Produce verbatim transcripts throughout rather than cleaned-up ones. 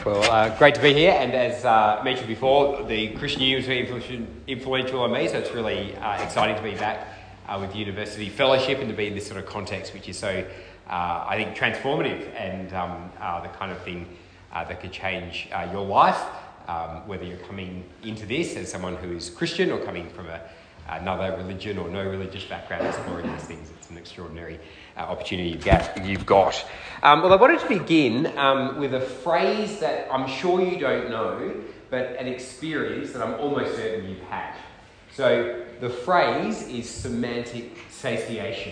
Well, uh, great to be here, and as uh, mentioned before, the Christian Union was very influential on me, so it's really uh, exciting to be back uh, with University Fellowship and to be in this sort of context, which is so, uh, I think, transformative and um, uh, the kind of thing uh, that could change uh, your life, um, whether you're coming into this as someone who is Christian or coming from a, another religion or no religious background, exploring these things. It's an extraordinary uh, opportunity you've got. You've got. Um, well, I wanted to begin um, with a phrase that I'm sure you don't know, but an experience that I'm almost certain you've had. So the phrase is semantic satiation.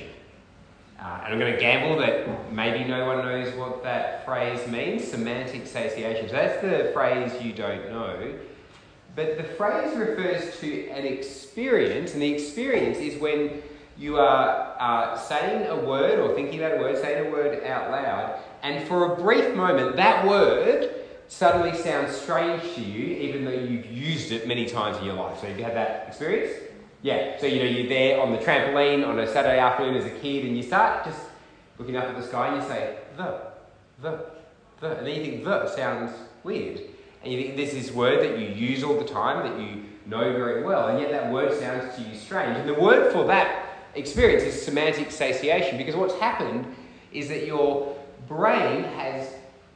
Uh, and I'm going to gamble that maybe no one knows what that phrase means, semantic satiation. So that's the phrase you don't know. But the phrase refers to an experience, and the experience is when you are uh, saying a word or thinking about a word, saying a word out loud, and for a brief moment that word suddenly sounds strange to you, even though you've used it many times in your life. So have you had that experience? Yeah. So, you know, you're there on the trampoline on a Saturday afternoon as a kid, and you start just looking up at the sky and you say, the, the, the, and then you think the sounds weird. And you think this is a word that you use all the time, that you know very well, and yet that word sounds to you strange. And the word for that experience is semantic satiation, because what's happened is that your brain has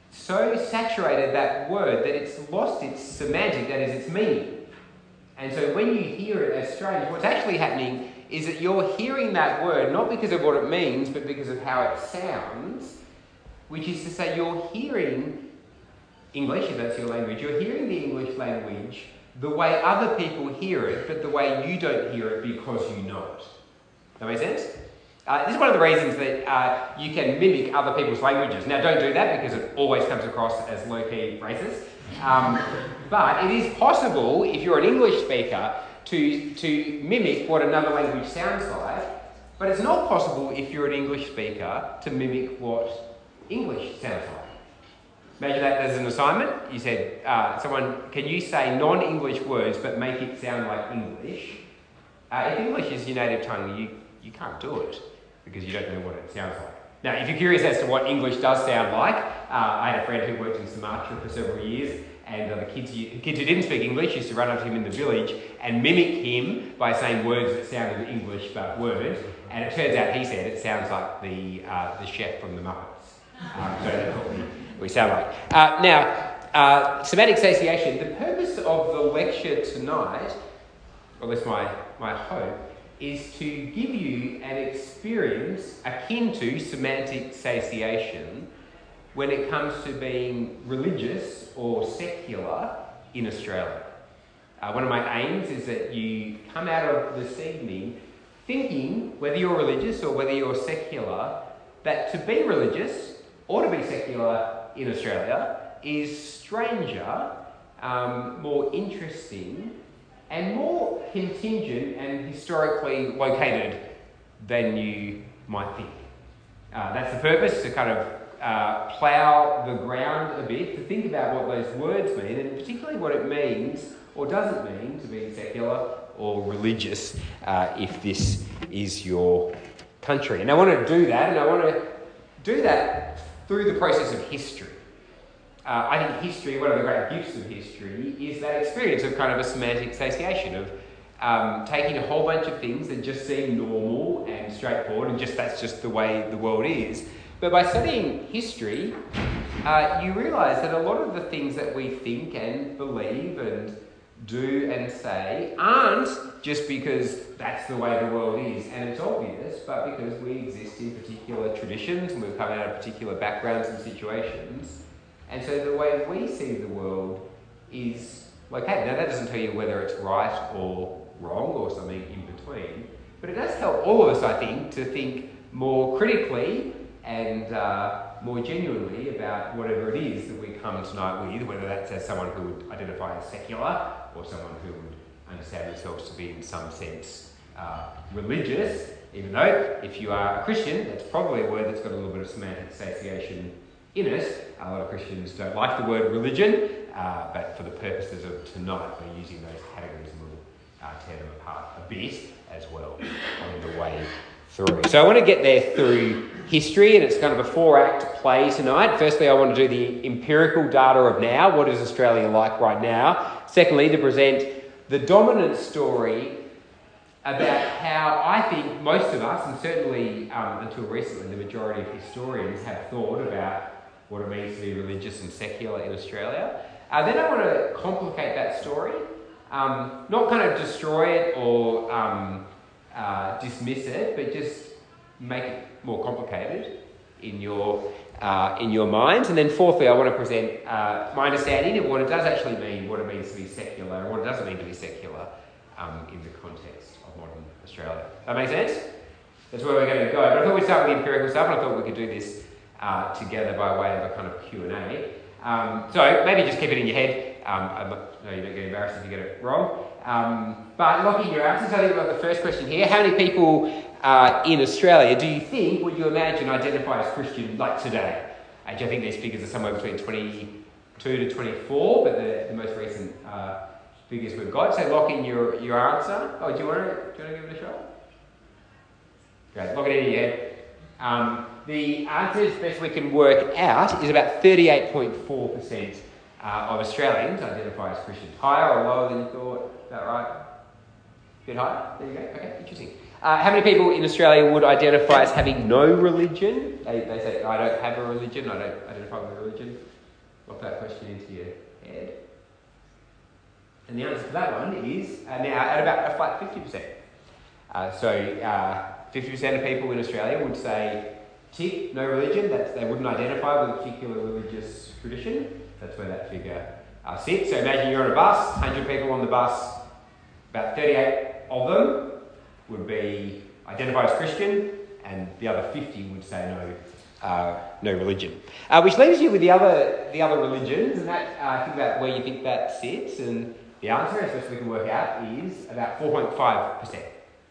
so saturated that word that it's lost its semantic, that is, its meaning. And so when you hear it as strange, what's actually happening is that you're hearing that word not because of what it means, but because of how it sounds, which is to say you're hearing English, if that's your language, you're hearing the English language the way other people hear it, but the way you don't hear it because you know it. That make sense? Uh, this is one of the reasons that uh, you can mimic other people's languages. Now, don't do that because it always comes across as low-key racist. Um, but it is possible, if you're an English speaker, to, to mimic what another language sounds like, but it's not possible if you're an English speaker to mimic what English sounds like. Imagine that as an assignment. You said, uh, someone, can you say non-English words but make it sound like English? Uh, if English is your native tongue, you, you can't do it because you don't know what it sounds like. Now, if you're curious as to what English does sound like, uh, I had a friend who worked in Sumatra for several years, and uh, the kids, the kids who didn't speak English used to run up to him in the village and mimic him by saying words that sounded English but weren't. And it turns out, he said, it sounds like the uh, the chef from the Muppets. Um, so that's what we, we sound like. Uh, now, uh, semantic satiation, the purpose of the lecture tonight, or at least my, my hope, is to give you an experience akin to semantic satiation when it comes to being religious or secular in Australia. Uh, one of my aims is that you come out of this evening thinking, whether you're religious or whether you're secular, that to be religious or to be secular in Australia is stranger, um, more interesting, and more contingent and historically located than you might think. Uh, that's the purpose, to kind of uh, plough the ground a bit, to think about what those words mean, and particularly what it means or doesn't mean to be secular or religious uh, if this is your country. And I want to do that, and I want to do that through the process of history. Uh, I think history, one of the great gifts of history, is that experience of kind of a semantic satiation, of um, taking a whole bunch of things that just seem normal and straightforward, and just that's just the way the world is. But by studying history, uh, you realise that a lot of the things that we think and believe and do and say aren't just because that's the way the world is and it's obvious, but because we exist in particular traditions and we've come out of particular backgrounds and situations. And so the way we see the world is located. Now, that doesn't tell you whether it's right or wrong or something in between, but it does help all of us, I think, to think more critically and uh, more genuinely about whatever it is that we come tonight with, whether that's as someone who would identify as secular or someone who would understand themselves to be in some sense uh, religious, even though if you are a Christian, that's probably a word that's got a little bit of semantic satiation in it. A lot of Christians don't like the word religion, uh, but for the purposes of tonight, we're using those categories and we'll uh, tear them apart a bit as well on the way through. So I want to get there through history, and it's kind of a four-act play tonight. Firstly, I want to do the empirical data of now. What is Australia like right now? Secondly, to present the dominant story about how I think most of us, and certainly um, until recently the majority of historians, have thought about what it means to be religious and secular in Australia. Uh, then I want to complicate that story, um, not kind of destroy it or um, uh, dismiss it, but just make it more complicated in your uh, in your minds. And then fourthly, I want to present uh, my understanding of what it does actually mean, what it means to be secular, and what it doesn't mean to be secular um, in the context of modern Australia. That make sense? That's where we're going to go. But I thought we'd start with the empirical stuff, and I thought we could do this uh, together by way of a kind of Q and A. Um, so maybe just keep it in your head. Um, I'm not, no, you don't get embarrassed if you get it wrong. Um, but locking your answers, I think we've got the first question here. How many people uh, in Australia do you think, would you imagine, identify as Christian like today? Actually, I think these figures are somewhere between twenty-two to twenty-four, but the, the most recent uh, figures we've got. So lock in your, your answer. Oh, do you want to, do you want to give it a shot? Great, lock it in your head. Um, the answer, as best we can work out, is about thirty-eight point four percent uh, of Australians identify as Christians. Higher or lower than you thought? Is that right? A bit higher? There you go. Okay, interesting. Uh, how many people in Australia would identify as having no religion? They, they say, I don't have a religion, I don't identify with a religion. Lock that question into your head. And the answer to that one is uh, now at about a flat fifty percent. Uh, so uh, fifty percent of people in Australia would say, tick, no religion. That's, they wouldn't identify with a particular religious tradition. That's where that figure uh, sits. So imagine you're on a bus, one hundred people on the bus, about thirty-eight of them would be identified as Christian, and the other fifty would say no, uh, no religion. Uh, which leaves you with the other the other religions, and that uh, think about where you think that sits, and the answer, as best we can work out, is about four point five percent.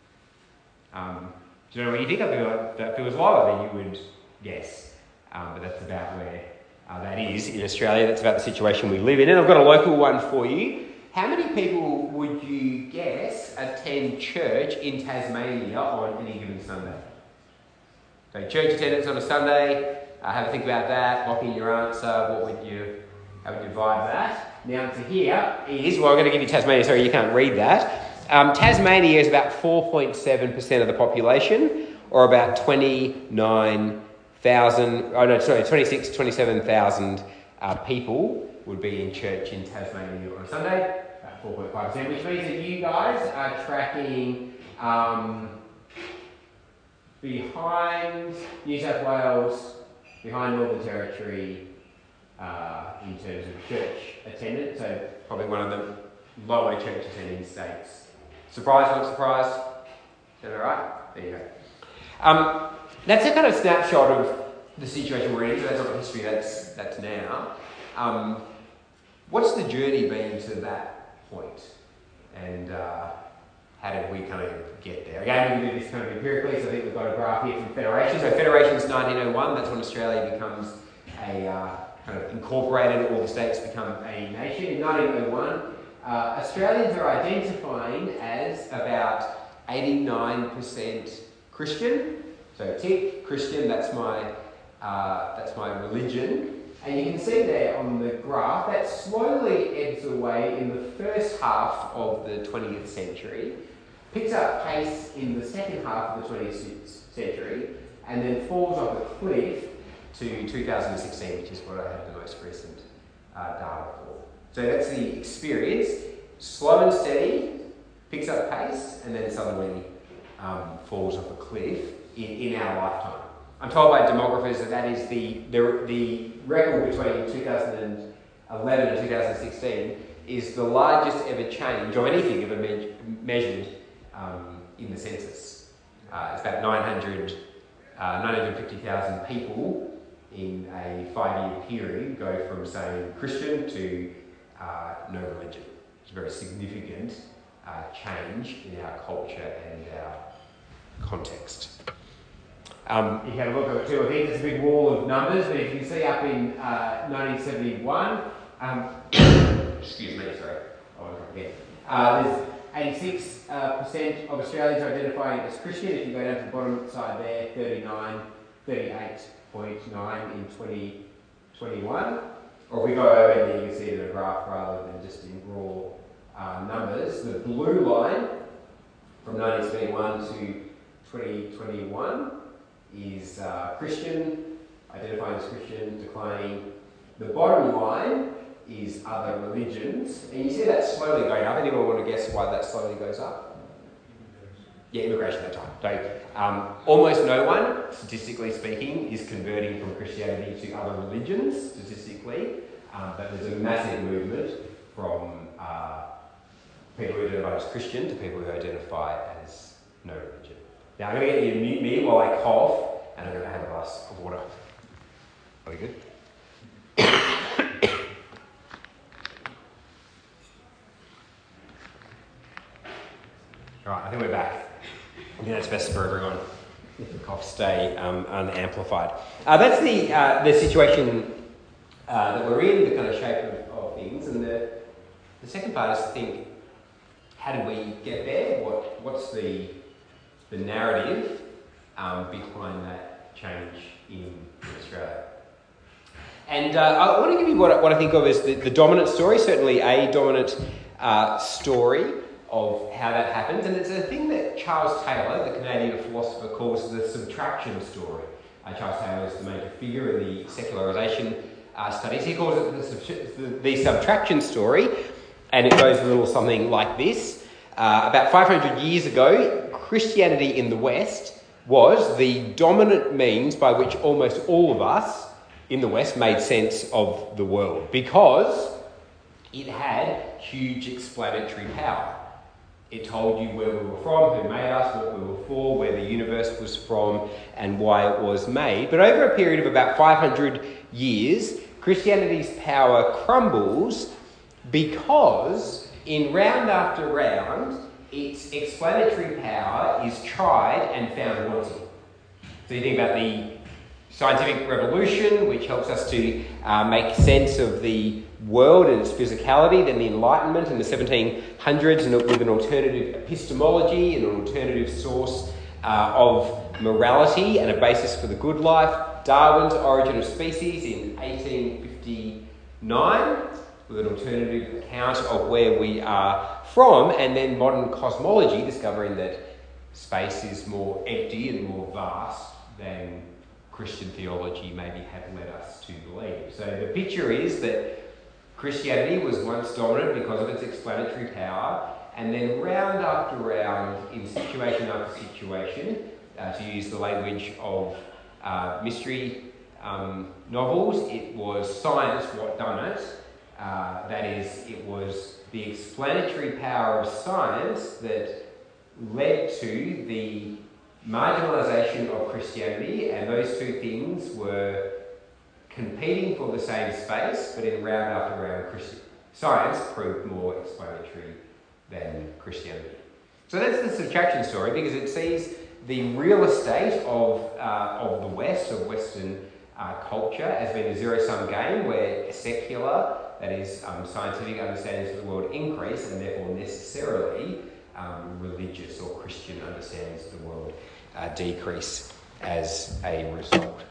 Um, do you know what you think? I feel like that feels lower than you would guess, um, but that's about where uh, that is in Australia. That's about the situation we live in. And I've got a local one for you. How many people would you guess attend church in Tasmania on any given Sunday? So church attendance on a Sunday, uh, have a think about that, lock in your answer, what would you, how would you divide that? The answer here is, well, I'm going to give you Tasmania, sorry, you can't read that. Um, Tasmania is about four point seven percent of the population, or about twenty-nine thousand, oh no, sorry, twenty-six, twenty-seven thousand uh, people would be in church in Tasmania on a Sunday, about four point five percent, which means that you guys are tracking um, behind New South Wales, behind Northern Territory uh, in terms of church attendance, so probably one of the lower church attending states. Surprise, not surprised? Is that all right? There you go. Um, that's a kind of snapshot of the situation we're in. So that's not history, that's, that's now. Um, what's the journey been to that point? And uh, how did we kind of get there? Again, we can do this kind of empirically, so I think we've got a graph here from Federation. So Federation is nineteen oh one, that's when Australia becomes a uh, kind of incorporated, all the states become a nation. In nineteen oh one, uh, Australians are identifying as about eighty-nine percent Christian. So tick, Christian, that's my, uh, that's my religion. And you can see there on the graph that slowly ebbs away in the first half of the twentieth century, picks up pace in the second half of the twentieth century, and then falls off a cliff to two thousand sixteen, which is what I have the most recent uh, data for. So that's the experience, slow and steady, picks up pace, and then suddenly um, falls off a cliff in, in our lifetime. I'm told by demographers that that is the, the, the record between two thousand eleven and two thousand sixteen is the largest ever change of anything ever me- measured um, in the census. Uh, it's about nine hundred, uh, nine hundred fifty thousand people in a five-year period go from saying Christian to uh, no religion. It's a very significant uh, change in our culture and our context. Um, you can have a look at it too. I think there's a big wall of numbers, but if you can see up in uh, nineteen seventy-one, um, excuse me, sorry, I won't again. Uh, there's eighty-six percent of Australians identifying as Christian. If you go down to the bottom side there, thirty-nine, thirty-eight point nine in twenty twenty-one. Or if we go over there, you can see it in a graph rather than just in raw uh, numbers. The blue line from nineteen seventy-one to twenty twenty-one is uh, Christian, identifying as Christian, declining. The bottom line is other religions, and you see that slowly going up. Anyone want to guess why that slowly goes up? Yeah, immigration at that time. So um, almost no one, statistically speaking, is converting from Christianity to other religions, statistically, um, but there's a massive movement from uh, people who identify as Christian to people who identify as no religion. Now I'm going to get you to mute me while I cough, and I'm going to have a glass of water. Are we good? Alright, I think we're back. I think that's best for everyone if the coughs stay um, unamplified. Uh, that's the uh, the situation uh, that we're in, the kind of shape of, of things. And the, the second part is to think, how did we get there? What What's the, the narrative um, behind that change in Australia? And uh, I want to give you what, what I think of as the, the dominant story, certainly a dominant uh, story of how that happens, and it's a thing that Charles Taylor, the Canadian philosopher, calls the subtraction story. Uh, Charles Taylor is the major figure in the secularisation uh, studies. He calls it the, sub- the, the subtraction story, and it goes a little something like this. Uh, about five hundred years ago, Christianity in the West was the dominant means by which almost all of us in the West made sense of the world, because it had huge explanatory power. It told you where we were from, who made us, what we were for, where the universe was from, and why it was made. But over a period of about five hundred years, Christianity's power crumbles because in round after round, its explanatory power is tried and found wanting. So you think about the scientific revolution, which helps us to uh, make sense of the world and its physicality, then the Enlightenment in the seventeen hundreds and with an alternative epistemology and an alternative source uh, of morality and a basis for the good life. Darwin's Origin of Species in eighteen fifty-nine with an alternative account of where we are from, and then modern cosmology discovering that space is more empty and more vast than Christian theology maybe had led us to believe. So the picture is that Christianity was once dominant because of its explanatory power, and then round after round, in situation after situation, uh, to use the language of uh, mystery um, novels, it was science what done it. Uh, that is, it was the explanatory power of science that led to the marginalisation of Christianity, and those two things were competing for the same space, but in round after round, Christi- science proved more explanatory than Christianity. So that's the subtraction story, because it sees the real estate of uh, of the West, of Western uh, culture, as being a zero-sum game where secular, that is, um, scientific understandings of the world increase, and therefore necessarily um, religious or Christian understandings of the world uh, decrease as a result.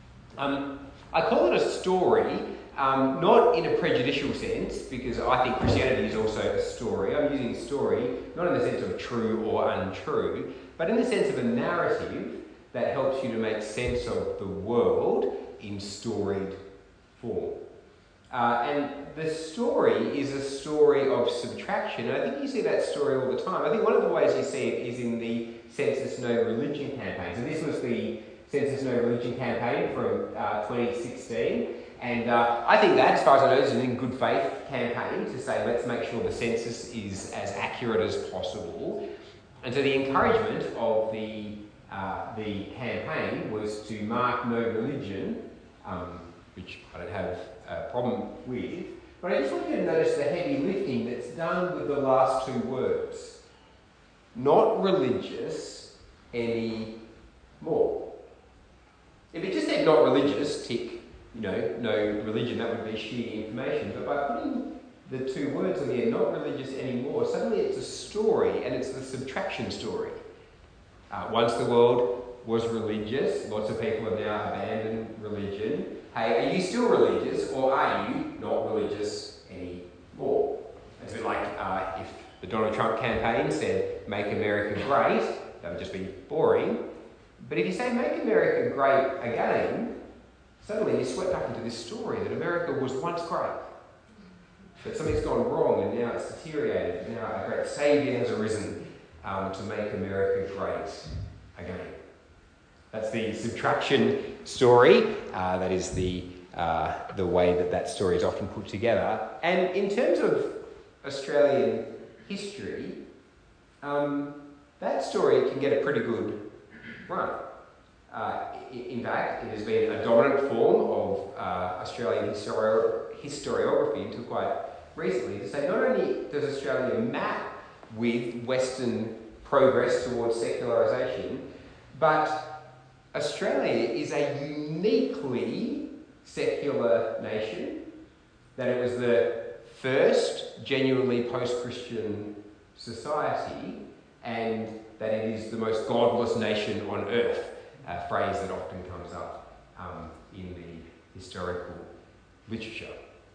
Um, I call it a story, um, not in a prejudicial sense, because I think Christianity is also a story. I'm using story not in the sense of true or untrue, but in the sense of a narrative that helps you to make sense of the world in storied form. Uh, and the story is a story of subtraction, and I think you see that story all the time. I think one of the ways you see it is in the Census No Religion campaigns, and this was the Census No Religion campaign from uh, twenty sixteen, and uh, I think that, as far as I know, is an in good faith campaign to say let's make sure the census is as accurate as possible. And so the encouragement of the uh, the campaign was to mark no religion, um, which I don't have a problem with, but I just want you to notice the heavy lifting that's done with the last two words. Not religious anymore. If it just said not religious, tick, you know, no religion, that would be sheer information. But by putting the two words on the end, not religious anymore, suddenly it's a story, and it's the subtraction story. Uh, once the world was religious, lots of people have now abandoned religion. Hey, are you still religious, or are you not religious anymore? It's a bit like uh, if the Donald Trump campaign said, "Make America Great," that would just be boring. But if you say, "Make America Great Again," suddenly you're swept up into this story that America was once great. But something's gone wrong and now it's deteriorated. Now a great saviour has arisen um, to make America great again. That's the subtraction story. Uh, that is the uh, the way that that story is often put together. And in terms of Australian history, um, that story can get a pretty good run. Uh, in fact, it has been a dominant form of uh, Australian histori- historiography until quite recently to say not only does Australia map with Western progress towards secularisation, but Australia is a uniquely secular nation, that it was the first genuinely post-Christian society, and that it is the most godless nation on earth, a phrase that often comes up um, in the historical literature.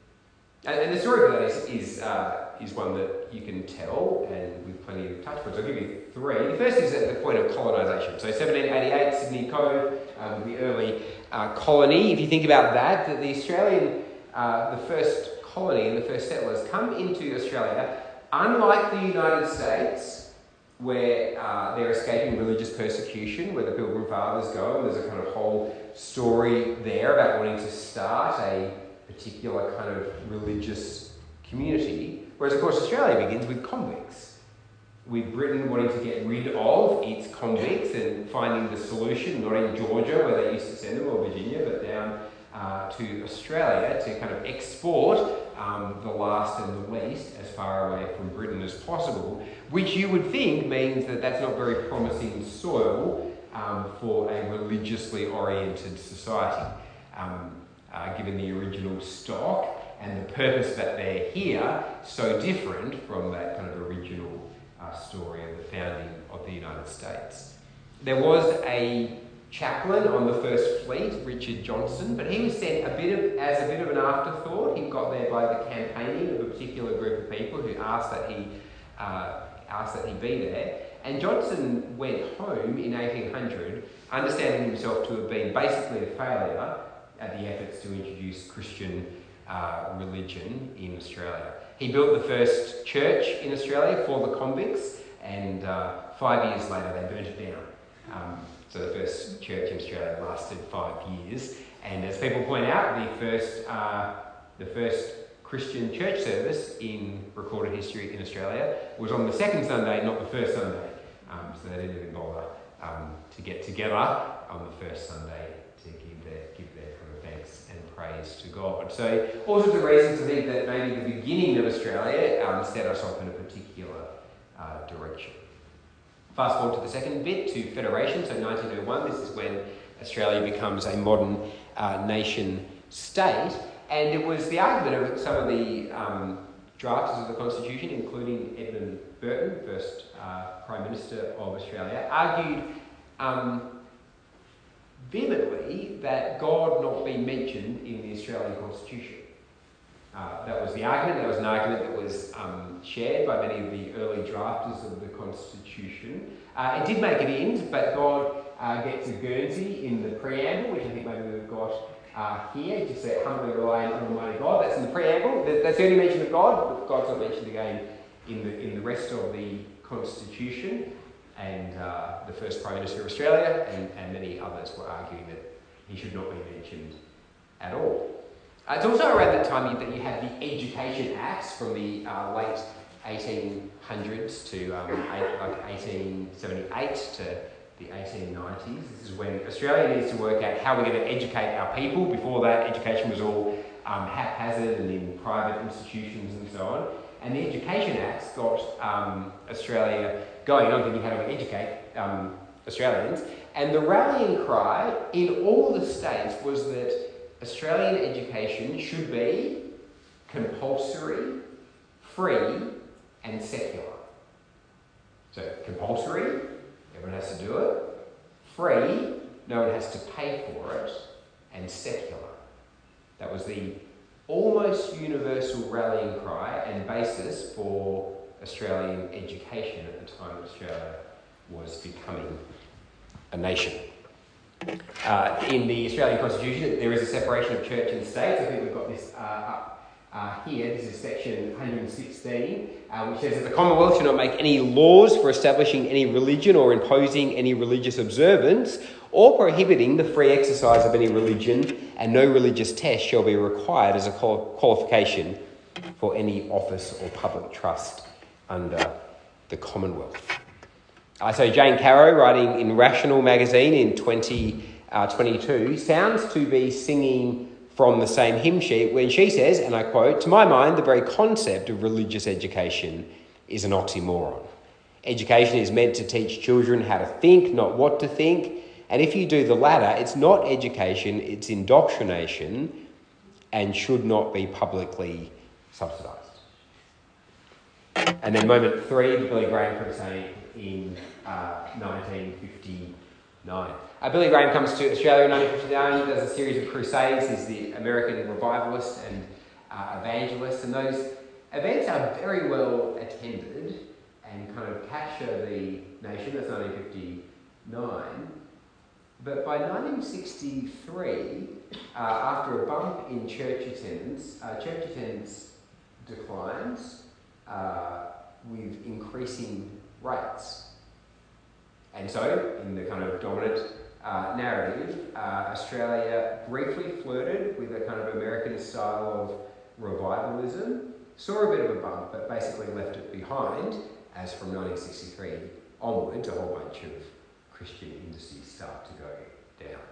And, and the story for that is is, uh, is one that you can tell, and with plenty of touch points. I'll give you three. The first is at the point of colonisation. So seventeen eighty-eight, Sydney Cove, um, the early uh, colony. If you think about that, that the Australian, uh, the first colony and the first settlers come into Australia, unlike the United States, where uh, they're escaping religious persecution, where the Pilgrim Fathers go, and there's a kind of whole story there about wanting to start a particular kind of religious community. Whereas, of course, Australia begins with convicts, with Britain wanting to get rid of its convicts and finding the solution, not in Georgia, where they used to send them, or Virginia, but down uh, to Australia to kind of export um, the last and the least as far away from Britain as possible, which you would think means that that's not very promising soil um, for a religiously oriented society, um, uh, given the original stock and the purpose that they're here, so different from that kind of original uh, story of the founding of the United States. There was a chaplain on the First Fleet, Richard Johnson, but he was sent a bit of, as a bit of an afterthought. He got there by the campaigning of a particular group of people who asked that he uh, asked that he be there. And Johnson went home in eighteen hundred, understanding himself to have been basically a failure at the efforts to introduce Christian uh, religion in Australia. He built the first church in Australia for the convicts, and uh, five years later they burnt it down. Um, so the first church in Australia lasted five years, and as people point out, the first uh, the first Christian church service in recorded history in Australia was on the second Sunday, not the first Sunday. Um, so they didn't even bother um, to get together on the first Sunday to give their give their kind of thanks and praise to God. So all sorts of reasons to think that maybe the beginning of Australia um, set us off in a particular uh, direction. Fast forward to the second bit, to federation. So nineteen oh one, this is when Australia becomes a modern uh, nation state. And it was the argument of some of the um, drafters of the Constitution, including Edmund Burton, first uh, Prime Minister of Australia, argued um, vehemently that God not be mentioned in the Australian Constitution. Uh, that was the argument. That was an argument that was um, shared by many of the early drafters of the Constitution. Uh, it did make it in, but God uh, gets a Guernsey in the preamble, which I think maybe we've got uh, here, just say humbly relying on Almighty God. That's in the preamble. That's the only mention of God, but God's not mentioned again in the in the rest of the Constitution. And uh, the first Prime Minister of Australia and, and many others were arguing that he should not be mentioned at all. Uh, it's also around that time that you had the Education Acts from the uh, late eighteen hundreds to um, eight, like eighteen seventy-eight to the eighteen nineties. This is when Australia needs to work out how we're going to educate our people. Before that, education was all um, haphazard and in private institutions and so on. And the Education Acts got um, Australia going on thinking how do we educate um, Australians. And the rallying cry in all the states was that Australian education should be compulsory free and secular. So compulsory, everyone has to do it. Free, no one has to pay for it. And secular. That was the almost universal rallying cry and basis for Australian education at the time Australia was becoming a nation. Uh, in the Australian Constitution, there is a separation of church and state. I think we've got this uh, up uh, here. This is section one hundred sixteen, uh, which says that the Commonwealth shall not make any laws for establishing any religion or imposing any religious observance or prohibiting the free exercise of any religion, and no religious test shall be required as a qualification for any office or public trust under the Commonwealth. Uh, so Jane Caro, writing in Rational magazine in twenty twenty-two, sounds to be singing from the same hymn sheet when she says, and I quote, "To my mind, the very concept of religious education is an oxymoron. Education is meant to teach children how to think, not what to think. And if you do the latter, it's not education, it's indoctrination and should not be publicly subsidised." And then moment three, the Billy Graham crusade in uh, nineteen fifty-nine. Uh, Billy Graham comes to Australia in nineteen fifty-nine, does a series of crusades. He's the American revivalist and uh, evangelist, and those events are very well attended and kind of capture the nation. That's nineteen fifty-nine. But by nineteen sixty-three, uh, after a bump in church attendance, uh, church attendance declines uh, with increasing rates. And so, in the kind of dominant uh, narrative, uh, Australia briefly flirted with a kind of American style of revivalism, saw a bit of a bump, but basically left it behind, as from nineteen sixty-three onwards, a whole bunch of Christian industries start to go down.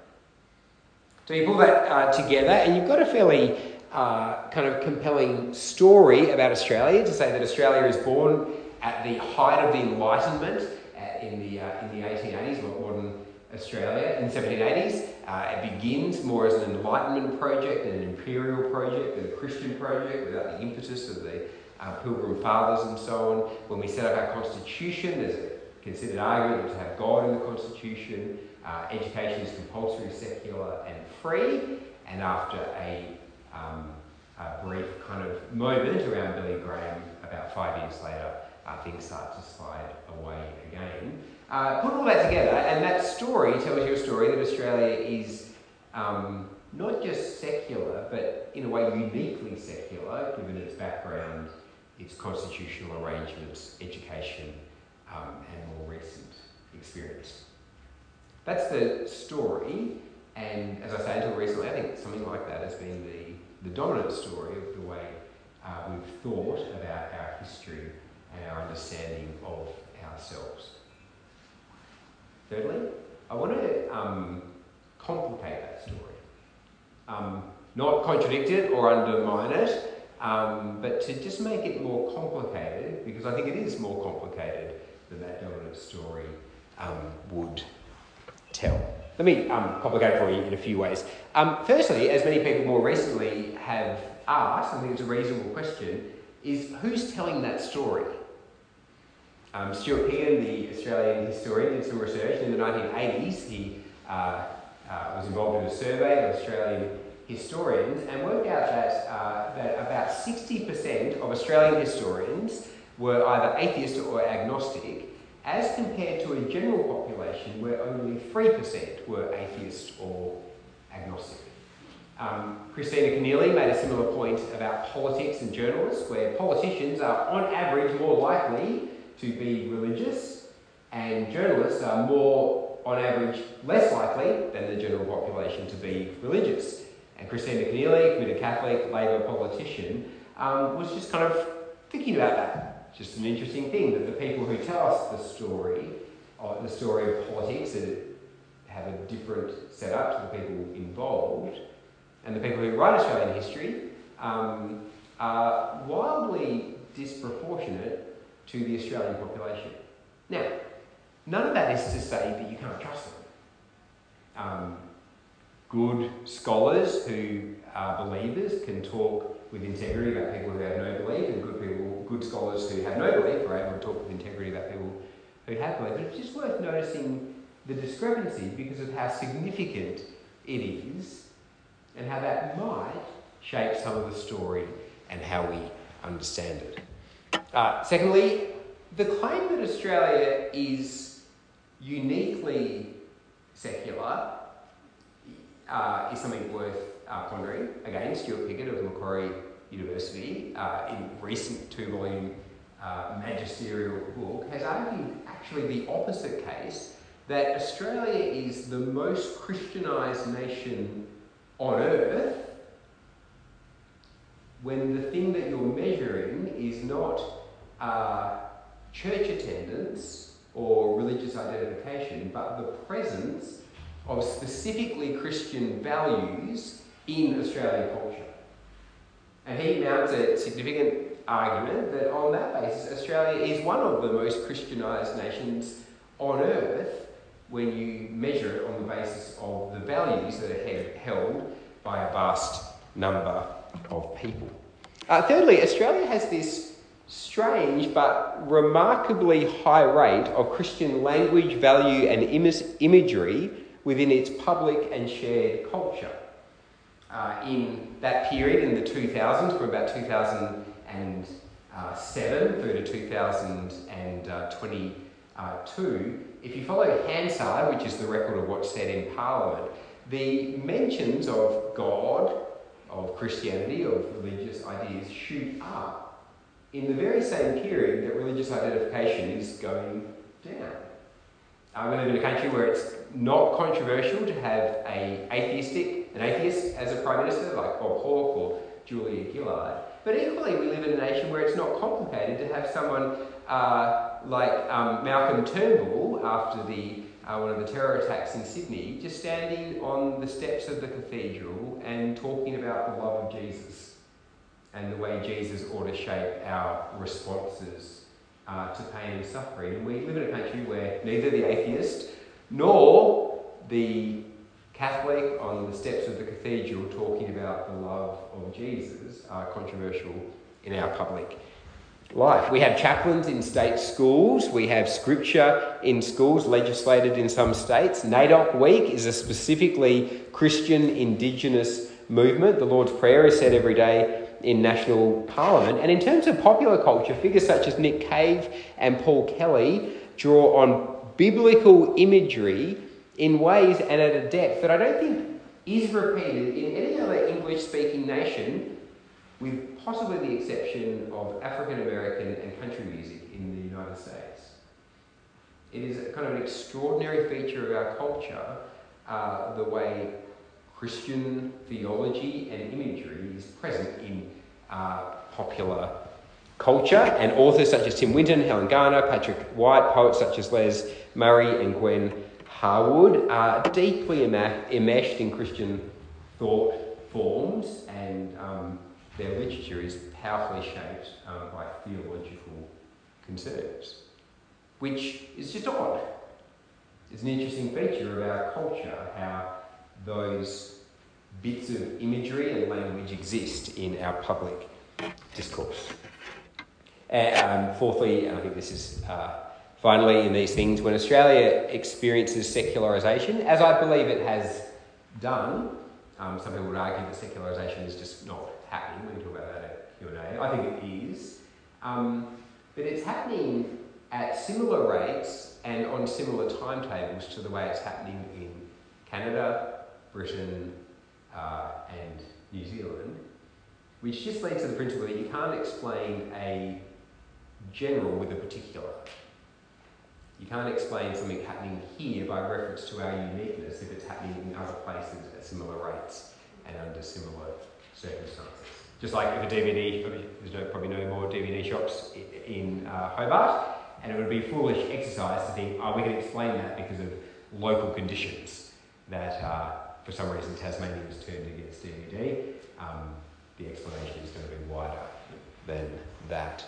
So you pull that uh, together, and you've got a fairly uh, kind of compelling story about Australia, to say that Australia is born at the height of the Enlightenment uh, in the uh, in the eighteen eighties, modern Australia, in the seventeen eighties. Uh, it begins more as an Enlightenment project and an imperial project and a Christian project without the impetus of the uh, Pilgrim Fathers and so on. When we set up our constitution, there's a considered argument to have God in the Constitution. Uh, education is compulsory, secular and free. And after a, um, a brief kind of moment around Billy Graham, about five years later, uh, things start to slide away again. Uh, put all that together, and that story tells you a story that Australia is um, not just secular, but in a way uniquely secular, given its background, its constitutional arrangements, education, Um, and more recent experience. That's the story, and as I say, until recently, I think something like that has been the, the dominant story of the way uh, we've thought about our history and our understanding of ourselves. Thirdly, I want to um, complicate that story. Um, not contradict it or undermine it, um, but to just make it more complicated, because I think it is more complicated than that dominant story um, would tell. Let me um, complicate it for you in a few ways. Um, firstly, as many people more recently have asked, I think it's a reasonable question, is who's telling that story? Um, Stuart Pearson, the Australian historian, did some research. In the nineteen eighties, he uh, uh, was involved in a survey of Australian historians and worked out that, uh, that about sixty percent of Australian historians were either atheist or agnostic, as compared to a general population where only three percent were atheist or agnostic. Um, Christina Keneally made a similar point about politics and journalists, where politicians are on average more likely to be religious, and journalists are more, on average, less likely than the general population to be religious. And Christina Keneally, committed Catholic, Labor politician, um, was just kind of thinking about that. Just an interesting thing that the people who tell us the story, or the story of politics, that have a different setup to the people involved, and the people who write Australian history um, are wildly disproportionate to the Australian population. Now, none of that is to say that you can't trust them. Um, good scholars who are believers can talk with integrity about people who have no belief, and good people, good good scholars who have no belief are able to talk with integrity about people who have belief. But it's just worth noticing the discrepancy because of how significant it is and how that might shape some of the story and how we understand it. Uh, secondly, the claim that Australia is uniquely secular uh, is something worth uh, pondering. Again, Stuart Pickett of Macquarie University, uh, in recent two-volume uh, magisterial book, has argued actually the opposite case, that Australia is the most Christianised nation on earth when the thing that you're measuring is not uh, church attendance or religious identification, but the presence of specifically Christian values in Australian culture. And he mounts a significant argument that on that basis, Australia is one of the most Christianised nations on earth when you measure it on the basis of the values that are he- held by a vast number of people. Uh, thirdly, Australia has this strange but remarkably high rate of Christian language, value and im- imagery within its public and shared culture. Uh, in that period, in the two thousands, from about two thousand seven through to two thousand twenty-two, if you follow Hansard, which is the record of what's said in Parliament, the mentions of God, of Christianity, of religious ideas shoot up in the very same period that religious identification is going down. Uh, we live in a country where it's not controversial to have a atheistic, an atheist as a Prime Minister, like Bob Hawke or Julia Gillard. But equally, we live in a nation where it's not complicated to have someone uh, like um, Malcolm Turnbull, after the uh, one of the terror attacks in Sydney, just standing on the steps of the cathedral and talking about the love of Jesus and the way Jesus ought to shape our responses uh, to pain and suffering. And we live in a country where neither the atheist nor the Catholic on the steps of the cathedral talking about the love of Jesus are controversial in our public life. We have chaplains in state schools. We have scripture in schools legislated in some states. NAIDOC Week is a specifically Christian Indigenous movement. The Lord's Prayer is said every day in national parliament. And in terms of popular culture, figures such as Nick Cave and Paul Kelly draw on biblical imagery in ways and at a depth that I don't think is repeated in any other English-speaking nation, with possibly the exception of African American and country music in the United States. It is a kind of an extraordinary feature of our culture, uh, the way Christian theology and imagery is present in uh, popular culture, and authors such as Tim Winton, Helen Garner, Patrick White, poets such as Les Murray and Gwen Harwood are deeply enmeshed in Christian thought forms, and um, their literature is powerfully shaped um, by theological concerns, which is just odd. It's an interesting feature of our culture, how those bits of imagery and language exist in our public discourse. And um, fourthly, and I think this is uh, finally in these things, when Australia experiences secularisation, as I believe it has done, um, some people would argue that secularisation is just not happening. We can talk about that at Q and A. I think it is. Um, but it's happening at similar rates and on similar timetables to the way it's happening in Canada, Britain, uh, and New Zealand, which just leads to the principle that you can't explain a general with a particular. You can't explain something happening here by reference to our uniqueness if it's happening in other places at similar rates and under similar circumstances. Just like if a D V D, there's no, probably no more D V D shops in uh, Hobart, and it would be a foolish exercise to think, oh, we can explain that because of local conditions, that uh, for some reason Tasmania was turned against D V D. Um, the explanation is going to be wider than that.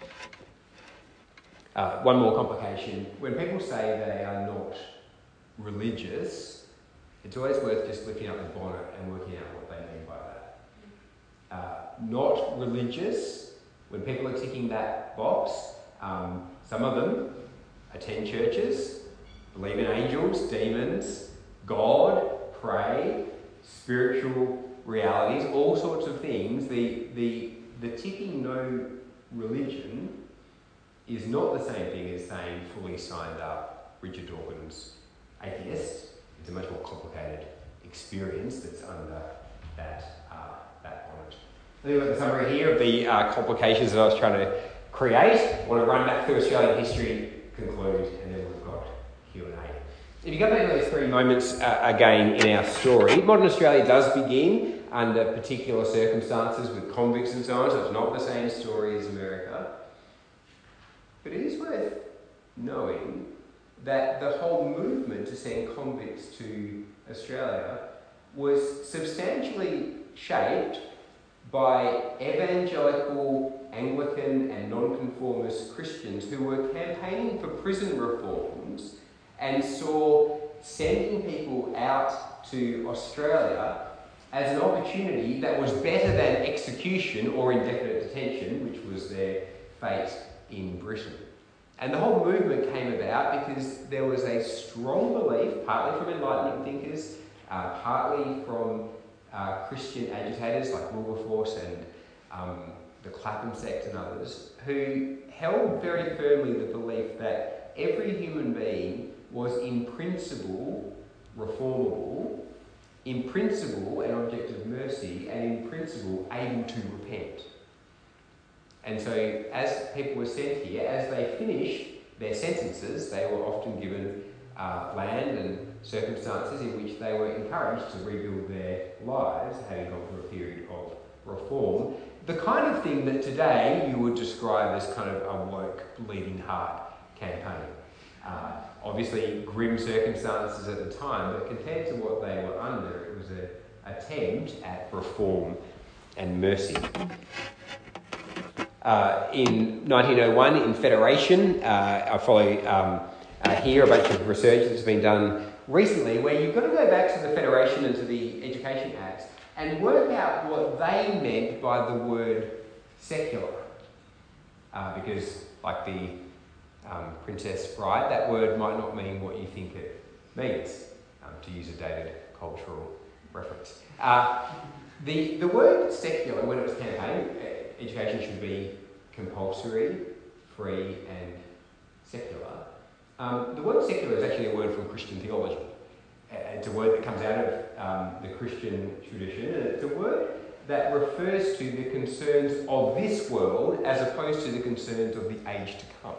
Uh, one more complication. When people say they are not religious, it's always worth just lifting up the bonnet and working out what they mean by that. Uh, not religious when people are ticking that box, um, some of them attend churches, believe in angels, demons, God, pray, spiritual realities, all sorts of things. The, the, the ticking no religion is not the same thing as saying fully signed up Richard Dawkins atheist. It's a much more complicated experience that's under that uh, that bonnet. I've got the summary here of the uh, complications that I was trying to create. I want to run back through Australian history, conclude, and then we've got Q and A. If you go back to those three moments uh, again in our story, modern Australia does begin under particular circumstances with convicts and so on, so it's not the same story as America. But it is worth knowing that the whole movement to send convicts to Australia was substantially shaped by evangelical, Anglican and nonconformist Christians who were campaigning for prison reforms and saw sending people out to Australia as an opportunity that was better than execution or indefinite detention, which was their fate in Britain. And the whole movement came about because there was a strong belief, partly from Enlightenment thinkers, uh, partly from uh, Christian agitators like Wilberforce and um, the Clapham sect and others, who held very firmly the belief that every human being was in principle reformable, in principle an object of mercy, and in principle able to repent. And so as people were sent here, as they finished their sentences, they were often given uh, land and circumstances in which they were encouraged to rebuild their lives, having gone through a period of reform. The kind of thing that today you would describe as kind of a woke, bleeding heart campaign. Uh, obviously grim circumstances at the time, but compared to what they were under, it was an attempt at reform and mercy. Uh, in nineteen oh one, in Federation, uh, I follow um, uh, here a bunch of research that's been done recently where you've got to go back to the Federation and to the Education Acts and work out what they meant by the word secular. Uh, because, like the um, Princess Bride, that word might not mean what you think it means, um, to use a dated cultural reference. Uh, the, the word secular, when it was campaigned, education should be compulsory, free and secular. Um, the word secular is actually a word from Christian theology. It's a word that comes out of um, the Christian tradition, and it's a word that refers to the concerns of this world as opposed to the concerns of the age to come.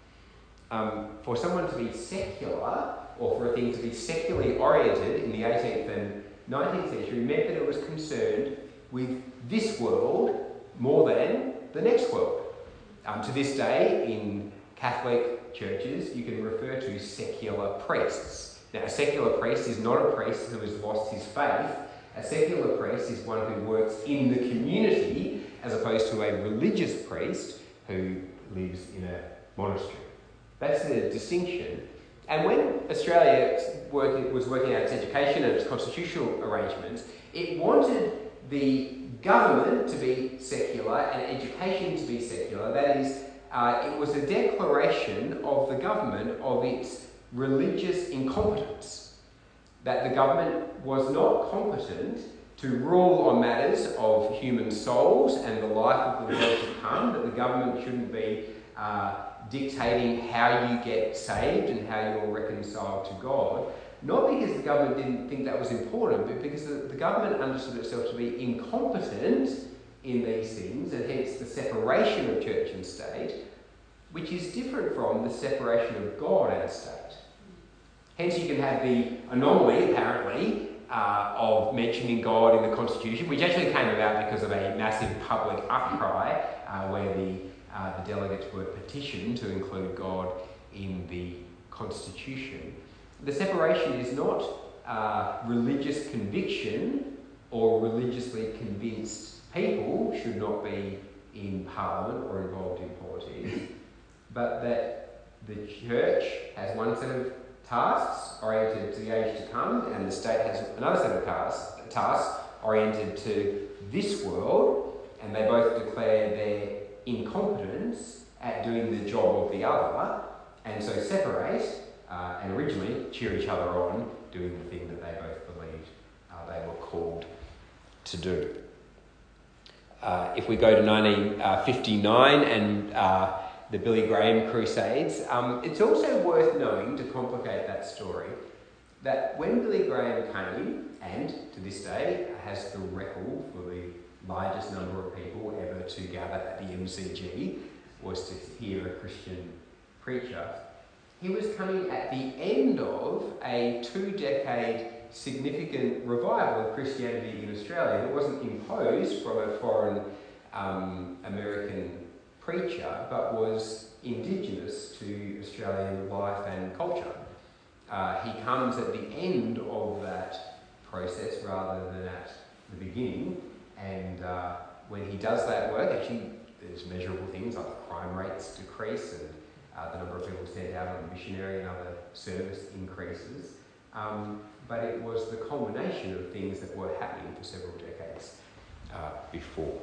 Um, for someone to be secular, or for a thing to be secularly oriented in the eighteenth and nineteenth century, meant that it was concerned with this world more than the next world. Um, to this day, in Catholic churches, you can refer to secular priests. Now, a secular priest is not a priest who has lost his faith. A secular priest is one who works in the community as opposed to a religious priest who lives in a monastery. That's the distinction. And when Australia was working out its education and its constitutional arrangements, it wanted the government to be secular and education to be secular. That is, uh, it was a declaration of the government of its religious incompetence. That the government was not competent to rule on matters of human souls and the life of the world to come, that the government shouldn't be uh, dictating how you get saved and how you're reconciled to God. Not because the government didn't think that was important, but because the, the government understood itself to be incompetent in these things, and hence the separation of church and state, which is different from the separation of God and state. Hence you can have the anomaly, apparently, uh, of mentioning God in the Constitution, which actually came about because of a massive public outcry uh, where the, uh, the delegates were petitioned to include God in the Constitution. The separation is not uh, religious conviction, or religiously convinced people should not be in Parliament or involved in politics, but that the church has one set of tasks oriented to the age to come, and the state has another set of tasks, tasks oriented to this world, and they both declare their incompetence at doing the job of the other, and so separate uh, and originally cheer each other on doing the thing that they both believed uh, they were called to do. Uh, if we go to nineteen fifty-nine and uh, the Billy Graham Crusades, um, it's also worth knowing, to complicate that story, that when Billy Graham came, and to this day has the record for the largest number of people ever to gather at the M C G, was to hear a Christian preacher, he was coming at the end of a two-decade significant revival of Christianity in Australia. It wasn't imposed from a foreign um, American preacher, but was indigenous to Australian life and culture. Uh, he comes at the end of that process rather than at the beginning, and uh, when he does that work, actually there's measurable things like the crime rates decrease and uh, the number of people sent out on missionary and other service increases. Um, but it was the culmination of things that were happening for several decades uh, before.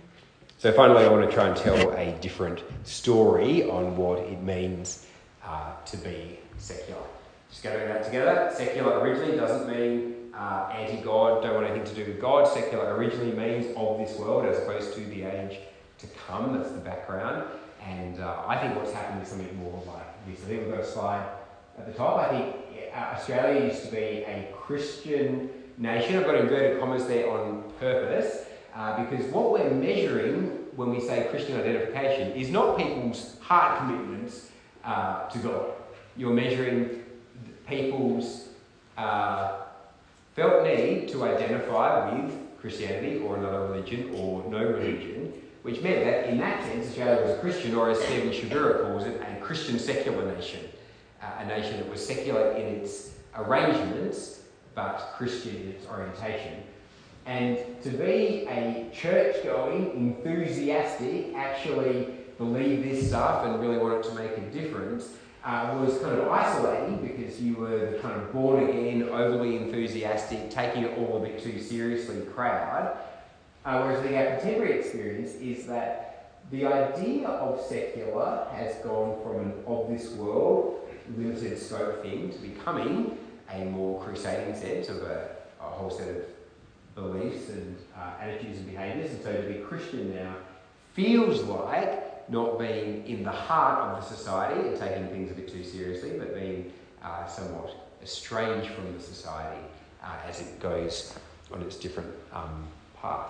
So finally, I want to try and tell a different story on what it means uh, to be secular. Just gathering that together. Secular originally doesn't mean uh, anti-God, don't want anything to do with God. Secular originally means of this world as opposed to the age to come. That's the background. And uh, I think what's happening is something more like this. I think we've got a slide at the top. I think uh, Australia used to be a Christian nation. I've got inverted commas there on purpose. Uh, because what we're measuring when we say Christian identification is not people's heart commitments uh, to God. You're measuring people's uh, felt need to identify with Christianity or another religion or no religion, which meant that in that sense Australia was a Christian, or as Stephen Shavura calls it, a Christian secular nation. Uh, a nation that was secular in its arrangements but Christian in its orientation. And to be a church-going, enthusiastic, actually believe this stuff and really wanted to make a difference uh, was kind of isolating, because you were the kind of born-again, overly enthusiastic, taking it all a bit too seriously crowd. Uh, whereas the our contemporary experience is that the idea of secular has gone from an of this world, limited scope thing to becoming a more crusading sense of a, a whole set of beliefs and uh, attitudes and behaviours. And so to be Christian now feels like not being in the heart of the society and taking things a bit too seriously, but being uh, somewhat estranged from the society uh, as it goes on its different um, path.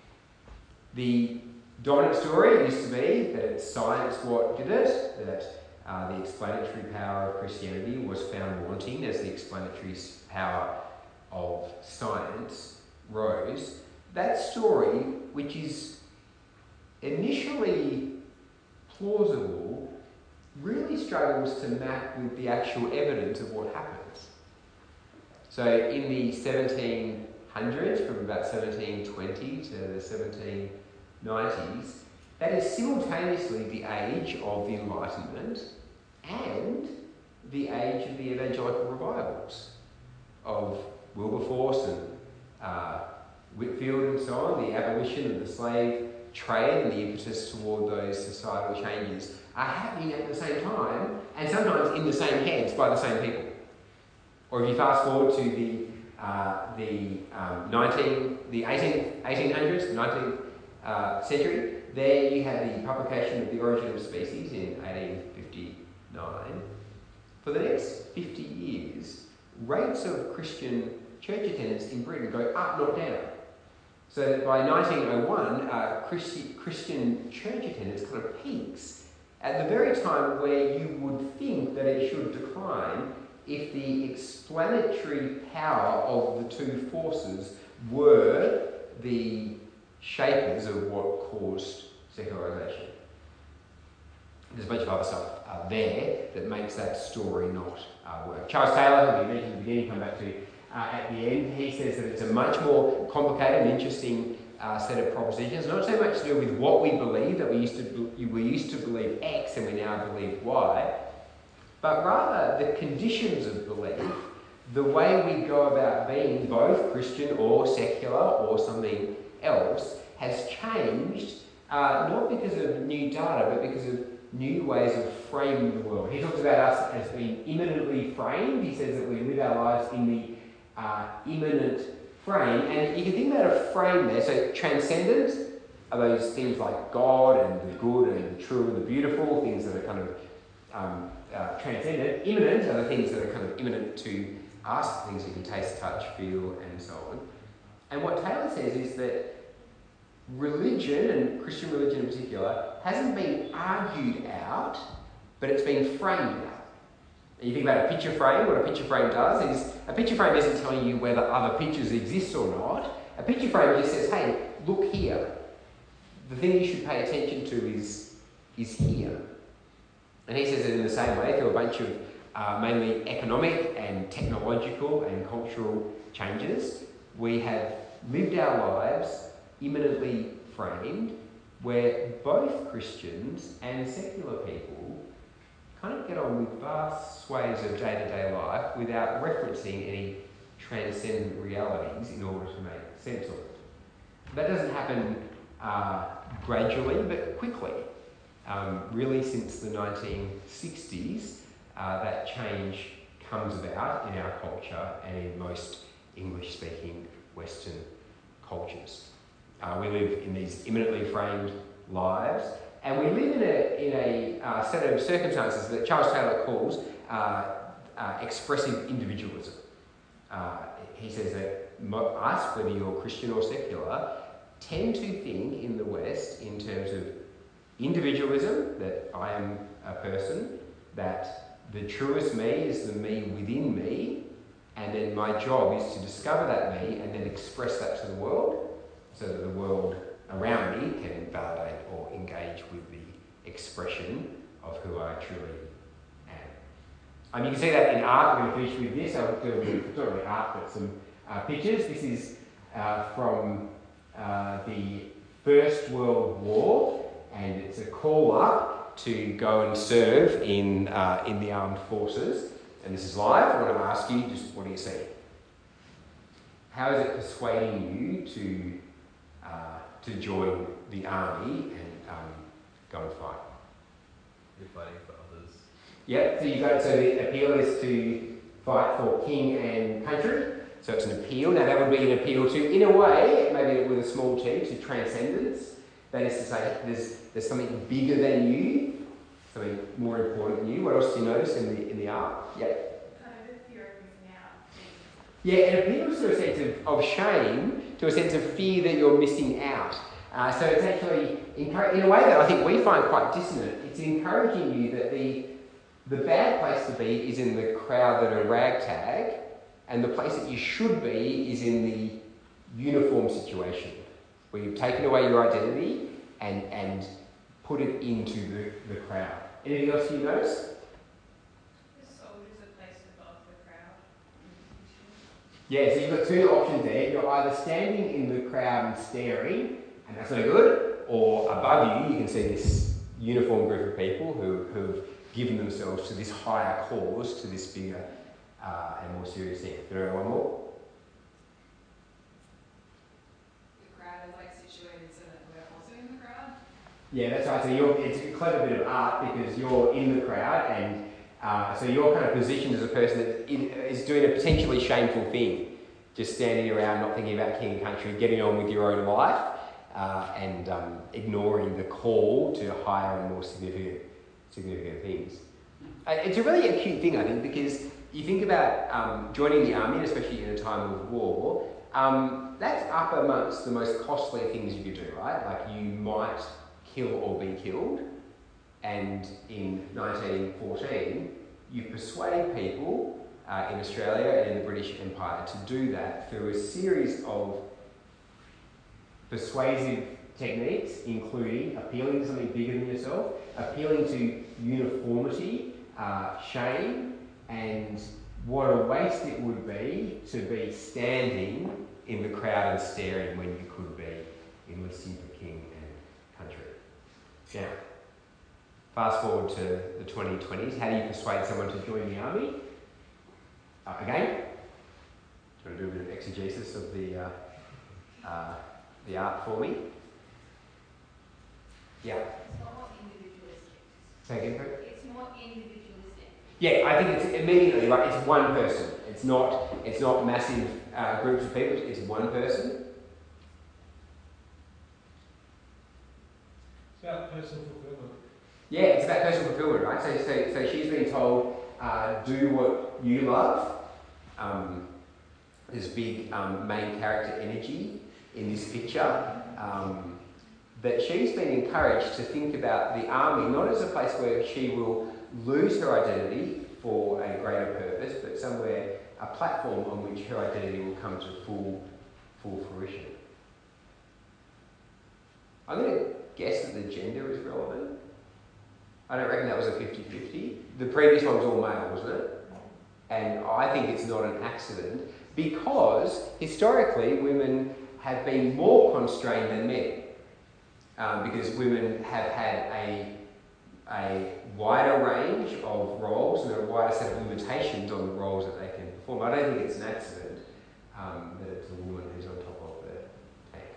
The dominant story used to be that it's science what did it, that uh, the explanatory power of Christianity was found wanting as the explanatory power of science rose. That story, which is initially plausible, really struggles to map with the actual evidence of what happens. So in the seventeen hundreds, from about seventeen twenty to the seventeen nineties, that is simultaneously the age of the Enlightenment and the age of the evangelical revivals of Wilberforce and uh, Whitfield and so on. The abolition of the slave trade and the impetus toward those societal changes are happening at the same time, and sometimes in the same heads by the same people. Or if you fast forward to the uh, the um, nineteen the eighteen eighteen hundreds, the nineteenth uh, century, there you had the publication of The Origin of Species in eighteen fifty-nine. For the next fifty years, rates of Christian church attendance in Britain go up, not down. So that by nineteen oh one, uh, Christi- Christian church attendance kind of peaks at the very time where you would think that it should decline if the explanatory power of the two forces were the shapers of what caused secularisation. There's a bunch of other stuff uh, there that makes that story not uh, work. Charles Taylor, who we mentioned at the beginning, come back to uh, at the end, he says that it's a much more complicated and interesting uh, set of propositions, not so much to do with what we believe, that we used to be, we used to believe X and we now believe Y, but rather the conditions of belief, the way we go about being both Christian or secular or something else, has changed uh, not because of new data, but because of new ways of framing the world. He talks about us as being immanently framed. He says that we live our lives in the uh, immanent frame. And you can think about a frame there. So transcendent are those things like God and the good and the true and the beautiful, things that are kind of um, uh, transcendent. Immanent are the things that are kind of immanent to us, things we can taste, touch, feel, and so on. And what Taylor says is that religion, and Christian religion in particular, hasn't been argued out, but it's been framed out. And you think about a picture frame, what a picture frame does is, a picture frame isn't telling you whether other pictures exist or not. A picture frame just says, hey, look here. The thing you should pay attention to is, is here. And he says it in the same way through a bunch of uh, mainly economic and technological and cultural changes. We have lived our lives immanently framed, where both Christians and secular people kind of get on with vast swathes of day-to-day life without referencing any transcendent realities in order to make sense of it. That doesn't happen uh, gradually, but quickly. Um, really, since the nineteen sixties, uh, that change comes about in our culture and in most English-speaking Western cultures. Uh, we live in these immanently framed lives, and we live in a, in a uh, set of circumstances that Charles Taylor calls uh, uh, expressive individualism. Uh, he says that mo- us, whether you're Christian or secular, tend to think in the West in terms of individualism, that I am a person, that the truest me is the me within me, and then my job is to discover that me and then express that to the world so that the world around me can validate or engage with the expression of who I truly am. Um, you can see that in art. We're going to finish with this. I'll do not really art, but some uh, pictures. This is uh, from uh, the First World War, and it's a call up to go and serve in uh, in the armed forces. And this is live. I want to ask you, just what do you see? How is it persuading you to uh, to join the army and um, go and fight? You're fighting for others. Yep. So you got so the appeal is to fight for king and country. So it's an appeal. Now that would be an appeal to, in a way, maybe with a small t, to transcendence. That is to say, there's there's something bigger than you, something more important than you. What else do you notice in the in the art? Yep. Kind of a fear of missing out. Yeah, it appeals to a sense of, of shame, to a sense of fear that you're missing out. Uh, so it's actually, encourage, in a way that I think we find quite dissonant, it's encouraging you that the the bad place to be is in the crowd that are ragtag, and the place that you should be is in the uniform situation, where you've taken away your identity and, and put it into the, the crowd. Anything else you notice? The soldiers are placed above the crowd. Yeah, so you've got two options there. You're either standing in the crowd and staring, and that's no good, or above you, you can see this uniformed group of people who who've given themselves to this higher cause, to this bigger uh, and more serious thing. Do you know one more? The crowd is like situated so that we're also in the crowd. Yeah, that's right. So you're, it's a clever bit of art because you're in the crowd, and uh, so you're kind of positioned as a person that is doing a potentially shameful thing, just standing around, not thinking about king and country, getting on with your own life, uh, and um, ignoring the call to higher and more significant, significant things. Uh, it's a really acute thing, I think, because you think about um, joining the army, especially in a time of war. Um, that's up amongst the most costly things you could do, right? Like you might kill or be killed, and in nineteen fourteen, you persuade people uh, in Australia and in the British Empire to do that through a series of persuasive techniques, including appealing to something bigger than yourself, appealing to uniformity, uh, shame, and what a waste it would be to be standing in the crowd and staring when you could be enlisting for king and country. Now, fast forward to the twenty twenties, how do you persuade someone to join the army? Uh, again, do you want to do a bit of exegesis of the, uh, uh, the art for me? Yeah. It's more individualistic. Say again, Craig? It's more individualistic. Yeah, I think it's immediately right. It's one person. It's not. It's not massive uh, groups of people. It's one person. It's about personal fulfillment. Yeah, it's about personal fulfillment, right? So, so, so she's been told, uh, do what you love. Um, there's big um, main character energy in this picture. Um, that she's been encouraged to think about the army not as a place where she will lose her identity for a greater purpose, but somewhere, a platform on which her identity will come to full, full fruition. I'm going to guess that the gender is relevant. I don't reckon that was a fifty-fifty. The previous one was all male, wasn't it? And I think it's not an accident because historically women have been more constrained than men. Um, because women have had a, a wider range of roles and a wider set of limitations on the roles that they can perform. I don't think it's an accident um, that it's a woman who's on top of the tank.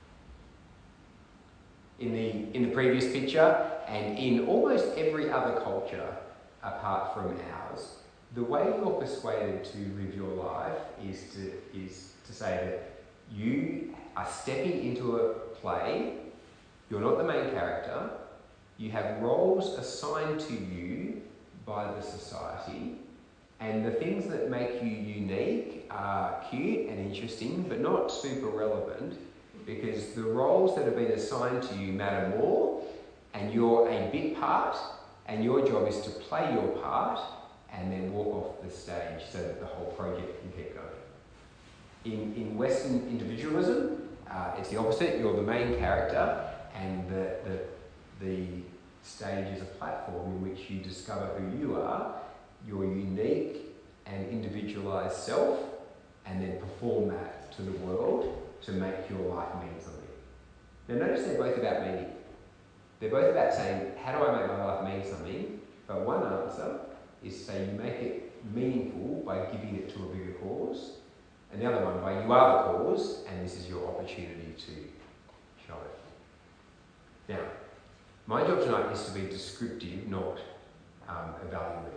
In the, in the previous picture, and in almost every other culture apart from ours, the way you're persuaded to live your life is to, is to say that you are stepping into a play. You're not the main character. You have roles assigned to you by the society, and the things that make you unique are cute and interesting, but not super relevant, because the roles that have been assigned to you matter more, and you're a bit part, and your job is to play your part, and then walk off the stage so that the whole project can keep going. In, in Western individualism, uh, it's the opposite. You're the main character, and the, the, the stage is a platform in which you discover who you are, your unique and individualised self, and then perform that to the world to make your life mean something. Now notice they're both about meaning. They're both about saying, how do I make my life mean something? But one answer is to say you make it meaningful by giving it to a bigger cause, and the other one by you are the cause, and this is your opportunity to show it. Now, my job tonight is to be descriptive, not um, evaluative.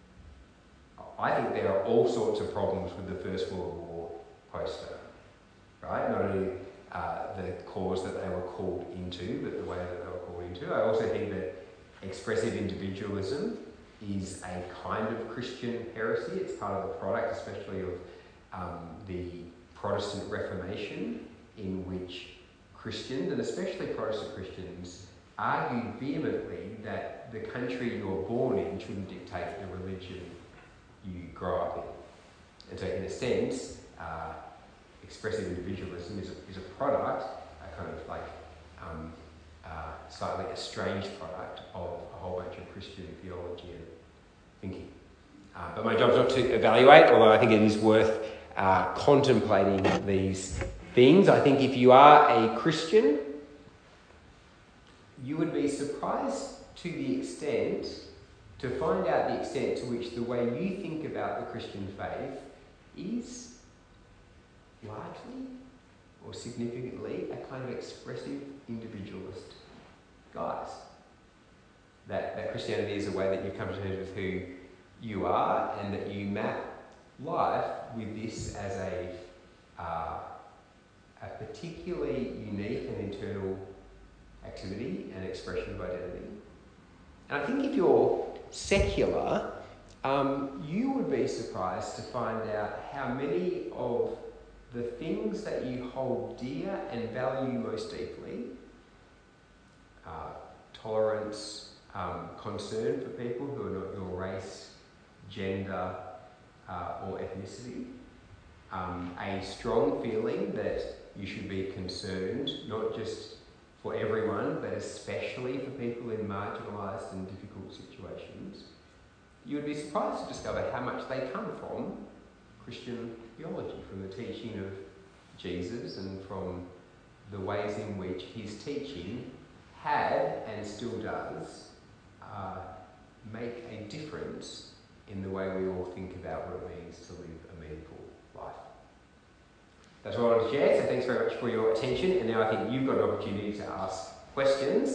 I think there are all sorts of problems with the First World War poster, right? Not only uh, the cause that they were called into, but the way that they were called into. I also think that expressive individualism is a kind of Christian heresy. It's part of the product, especially of um, the Protestant Reformation, in which Christians, and especially Protestant Christians, argued vehemently that the country you're born in shouldn't dictate the religion you grow up in. And so in a sense, uh, expressive individualism is a, is a product, a kind of like um, uh, slightly estranged product of a whole bunch of Christian theology and thinking. Uh, but my job's not to evaluate, although I think it is worth uh, contemplating these things. I think if you are a Christian, you would be surprised to the extent, to find out the extent to which the way you think about the Christian faith is largely or significantly a kind of expressive individualist guise. That, that Christianity is a way that you come to terms with who you are, and that you map life with this as a, uh, a particularly unique and internal activity and expression of identity. And I think if you're secular, um, you would be surprised to find out how many of the things that you hold dear and value most deeply, uh, tolerance, um, concern for people who are not your race, gender, uh, or ethnicity, um, a strong feeling that you should be concerned, not just for everyone, but especially for people in marginalised and difficult situations, you would be surprised to discover how much they come from Christian theology, from the teaching of Jesus and from the ways in which his teaching had and still does uh, make a difference in the way we all think about what it means to live a meaningful life. That's what I wanted to share, so thanks very much for your attention, and now I think you've got an opportunity to ask questions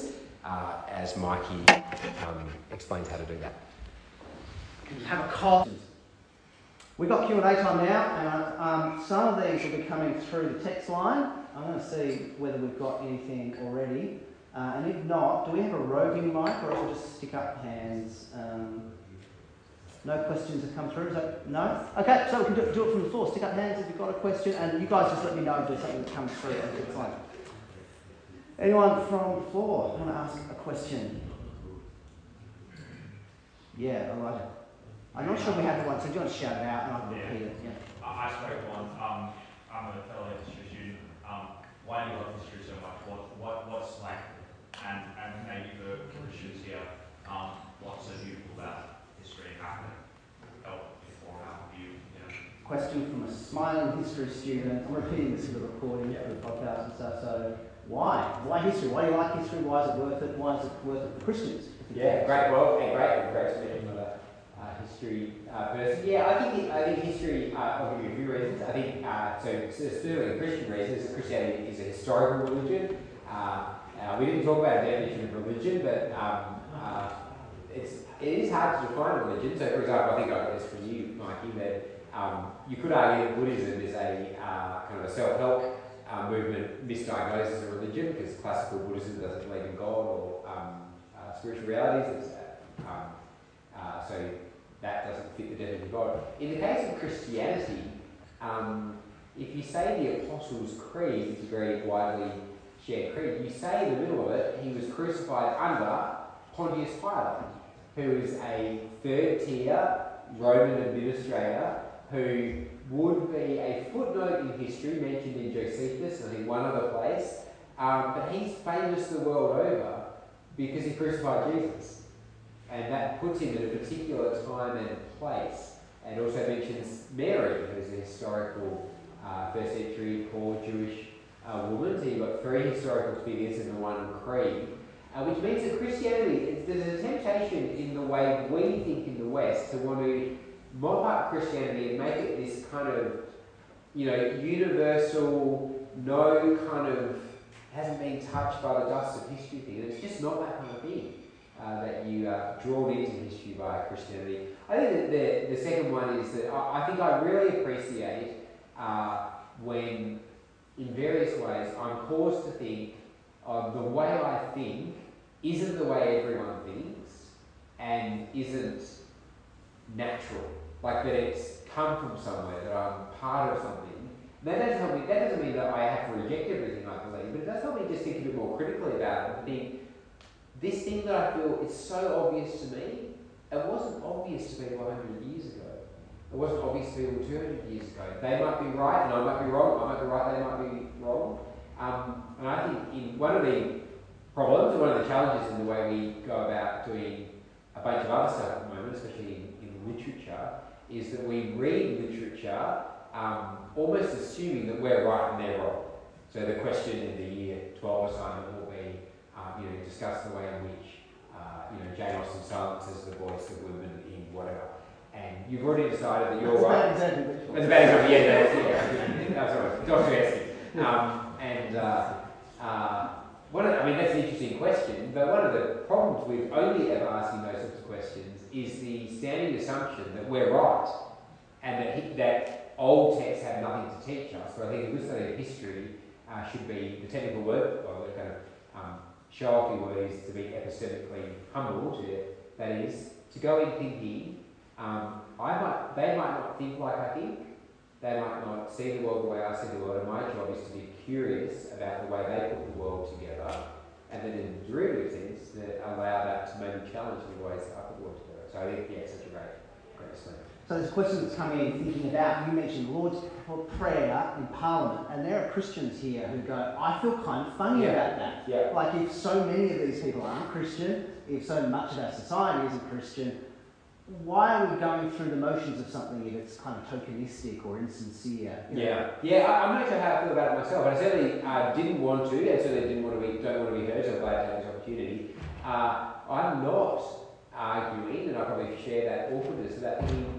uh, as Mikey um, explains how to do that. Have a call. We've got Q and A time now, and um, some of these will be coming through the text line. I'm going to see whether we've got anything already. Uh, and if not, do we have a roving mic, or will just stick up hands? Um, no questions have come through, is that no? Okay, so we can do, do it from the floor. Stick up hands if you've got a question, and you guys just let me know if there's something that comes through. It's fine. Anyone from the floor want to ask a question? Yeah, Elijah. I'm not sure we have one, so do you want to shout it out and I'll repeat it? Yeah. I spoke once. Um, I'm a fellow history student. Um, why do you love history so much? What, what, what's like, and, and maybe for Christians here, um, what's so beautiful about history happening? Help before how you, you know. Question from a smiling history student. I'm repeating this for the recording for the podcast and stuff. So, why? Why history? Why do you like history? Why is it worth it? Why is it worth it for Christians? Yeah, great. Well, and great, great to meet another uh, history uh, person. Yeah, I think I think history. Uh, I'll give you a few reasons. I think uh, so. so Specifically, Christian reasons. Christianity is a historical religion. Uh, uh, we didn't talk about a definition of religion, but um, uh, it's it is hard to define a religion. So, for example, I think I got this from you, Mikey, that um, you could argue that Buddhism is a uh, kind of a self-help uh, movement misdiagnosed as a religion, because classical Buddhism doesn't believe in God or um, uh, spiritual realities. It's, um, uh, so that doesn't fit the definition of God. In the case of Christianity, um, if you say the Apostles' Creed, it's a very widely shared creed, you say in the middle of it, he was crucified under Pontius Pilate, who is a third-tier Roman administrator who would be a footnote in history mentioned in Josephus, I think one other place, um, but he's famous the world over because he crucified Jesus. And that puts him in a particular time and place, and also mentions Mary, who's a historical uh, first century poor Jewish uh, woman. So you've got three historical figures in the one creed, uh, which means that Christianity, it's, there's a temptation in the way we think in the West to want to mop up Christianity and make it this kind of, you know, universal, no kind of, hasn't been touched by the dust of history thing. It's just not that kind of thing. Uh, that you are drawn into history by Christianity. I think that the, the second one is that I, I think I really appreciate uh, when, in various ways, I'm caused to think of the way I think isn't the way everyone thinks and isn't natural. Like that it's come from somewhere, that I'm part of something. That doesn't help me, that doesn't mean that I have to reject everything I believe, but it does help me just think a bit more critically about it and think, this thing that I feel is so obvious to me, it wasn't obvious to people one hundred years ago. It wasn't obvious to people two hundred years ago. They might be right and I might be wrong. I might be right, they might be wrong. Um, and I think in one of the problems, one of the challenges in the way we go about doing a bunch of other stuff at the moment, especially in, in literature, is that we read literature um, almost assuming that we're right and they're wrong. So the question in the year twelve assignment will be, Uh, you know, discuss the way in which, uh, you know, Jane Austen silences the voice of women in whatever. And you've already decided that you're right. That's a bad example, yeah, that's, yeah, that's right, Dostoevsky. Um, and, uh, uh, one of, I mean, that's an interesting question, but one of the problems with only ever asking those sorts of questions is the standing assumption that we're right, and that, that old texts have nothing to teach us. But I think a good study of history uh, should be the technical word, or the kind of um, show-offy word is to be epistemically humble, to, that is, to go in thinking, um, I might, they might not think like I think, they might not see the world the way I see the world, and my job is to be curious about the way they put the world together, and then in a derivative sense, that allow that to maybe challenge the ways that I put the world together. So I think, yeah, it's such a great, great statement. So there's a question that's coming in thinking about, you mentioned Lord's Prayer in Parliament, and there are Christians here who go, I feel kind of funny yeah. about that. Yeah. Like if so many of these people aren't Christian, if so much of our society isn't Christian, why are we going through the motions of something if it's kind of tokenistic or insincere? You know? Yeah, yeah. I, I'm not sure how I feel about it myself. I certainly uh, didn't want to, and certainly didn't want to be, don't want to be heard. So I'm glad to have this opportunity. Uh, I'm not arguing, and I probably share that awkwardness about thinking,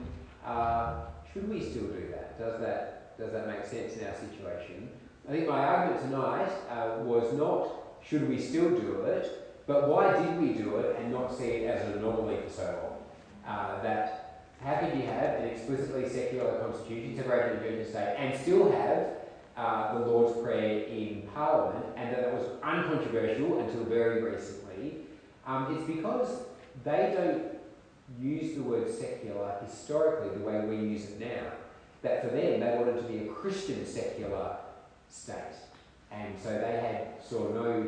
uh, should we still do that? Does that does that make sense in our situation? I think my argument tonight uh, was not should we still do it, But why did we do it and not see it as an anomaly for so long? Uh, that how could you have an explicitly secular constitution separated from church and state and still have uh, the Lord's Prayer in Parliament, and that that was uncontroversial until very recently? Um, it's because they don't use the word secular historically the way we use it now. That for them, they wanted to be a Christian secular state. And so they had saw no,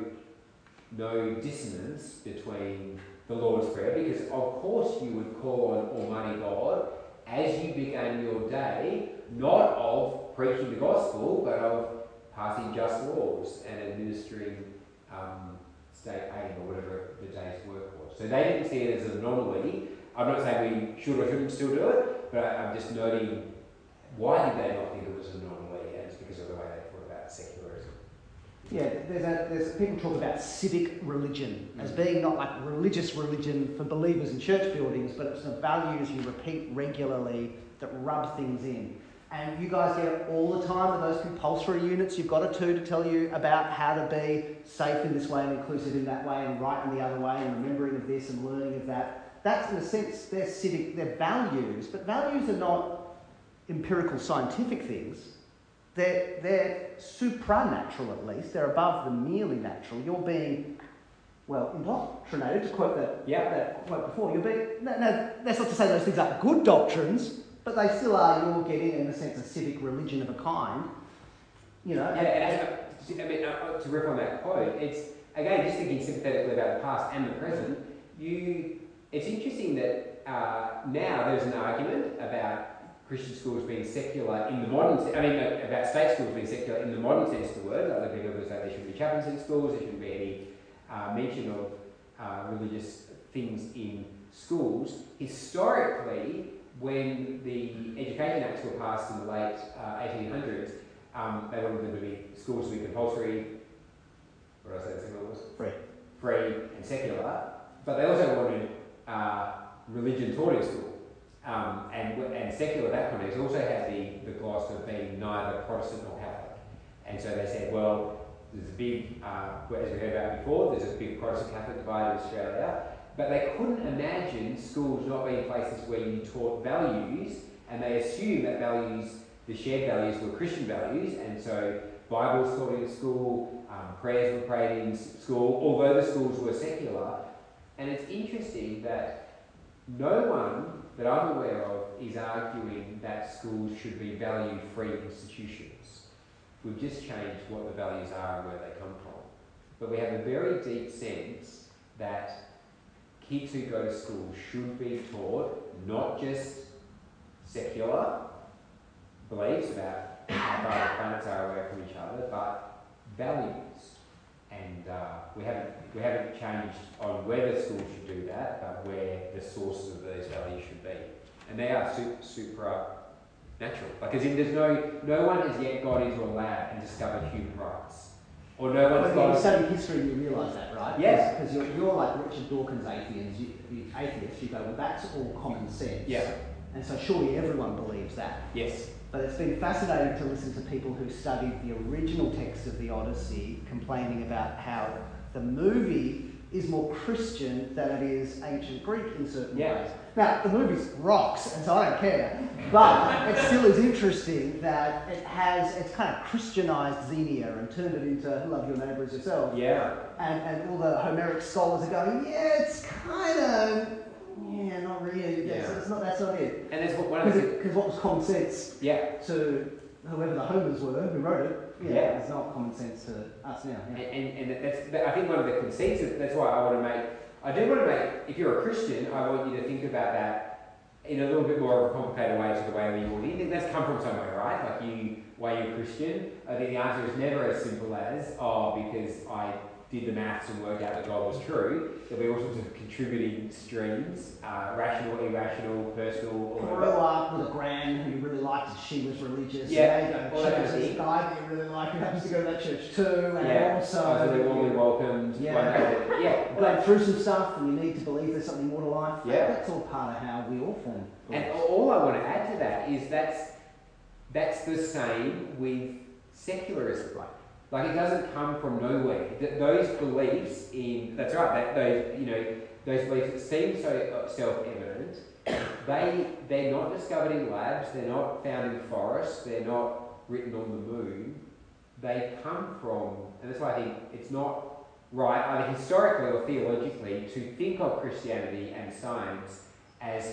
no dissonance between the Lord's Prayer, because of course you would call on Almighty God as you began your day, not of preaching the gospel, but of passing just laws and administering um, state aid or whatever the day's work was. So they didn't see it as an anomaly. I'm not saying we should or shouldn't still do it, but I, I'm just noting, why did they not think it was an anomaly? And it's because of the way they thought about secularism. Yeah, there's a, there's people talk about civic religion as being not like religious religion for believers in church buildings, but it's the values you repeat regularly that rub things in. And you guys get it all the time with those compulsory units. You've got a two to tell you about how to be safe in this way and inclusive in that way and right in the other way and remembering of this and learning of that. That's, in a sense, their civic, their values. But values are not empirical scientific things. They're, they're supranatural, at least. They're above the merely natural. You're being, well, indoctrinated, to quote that, yeah. that quote before. You're being, no, no, that's not to say those things are good doctrines, but they still are, you're getting, in a sense, a civic religion of a kind. You know? Yeah, and, and, I mean, uh, to riff on that quote, it's, again, just thinking sympathetically about the past and the present, you, it's interesting that uh, now there's an argument about Christian schools being secular in the modern sense, I mean, about state schools being secular in the modern sense of the word. Other people would say there shouldn't be chaplains in schools, there shouldn't be any uh, mention of uh, religious things in schools. Historically, when the Education Acts were passed in the late uh, eighteen hundreds, um, they wanted them to be, schools to be compulsory, what did I say the second one was? Free. Free and secular, but they also wanted uh, religion taught in school. Um, and, and secular, that context, also had the, the gloss of being neither Protestant nor Catholic. And so they said, well, there's a big, uh, as we heard about before, there's a big Protestant-Catholic divide in Australia, but they couldn't imagine schools not being places where you taught values, and they assumed that values, the shared values, were Christian values, and so Bibles taught in school, um, prayers were prayed in school, although the schools were secular. And it's interesting that no one that I'm aware of is arguing that schools should be value-free institutions. We've just changed what the values are and where they come from. But we have a very deep sense that kids who go to school should be taught not just secular beliefs about how far the planets are away from each other, but values. And uh, we haven't we haven't changed on whether schools should do that, but where the sources of those values should be. And they are super, supra natural. Like, as in, there's no no one has yet gone into a lab and discovered human rights, or no one's When gone. you study history, you realise that, right? Yes. Because you're, you're like Richard Dawkins' atheists. You, you, atheists, you go, well, that's all common sense. Yeah. And so surely everyone believes that. Yes. But it's been fascinating to listen to people who studied the original text of the Odyssey complaining about how the movie is more Christian than it is ancient Greek in certain Yeah. ways. Now, the movie's rocks, and so I don't care. But it still is interesting that it has, it's kind of Christianized Xenia and turned it into love your neighbour as yourself. Yeah. And, and all the Homeric scholars are going, yeah, it's kind of, yeah, not really. That's, Yeah. it's not, that's not it. And that's what one of the Because what was common sense yeah. to whoever the Homers were who wrote it, yeah, Yeah. it's not common sense to us now. And, Yeah. and, and that's, that, I think one of the conceits, of, that's why I want to make, I do want to make, if you're a Christian, I want you to think about that in a little bit more of a complicated way to the way we would. You think that's come from somewhere, right? Like you, why you're Christian? I think the answer is never as simple as, oh, because I did the maths and worked out that God was true. There'll be all sorts of contributing streams, uh, rational, irrational, personal, all of Grew that. up with a gran who you really liked, and she was religious. Yeah, There you all go. that She kind was of this thing. guy that you really like who happens to go to that church too, and Yeah, also oh, so they're warmly welcomed. Yeah. one day- yeah. going through some stuff, and you need to believe there's something more to life. Yeah. That's all part of how we all form. And all I want to add to that is that's that's the same with secularism. Right. Like, it doesn't come from nowhere. Th- those beliefs in, that's right, that, those, you know, those beliefs that seem so self-evident, they, they're not discovered in labs, they're not found in forests, they're not written on the moon. They come from, and that's why I think it's not right, either historically or theologically, to think of Christianity and science as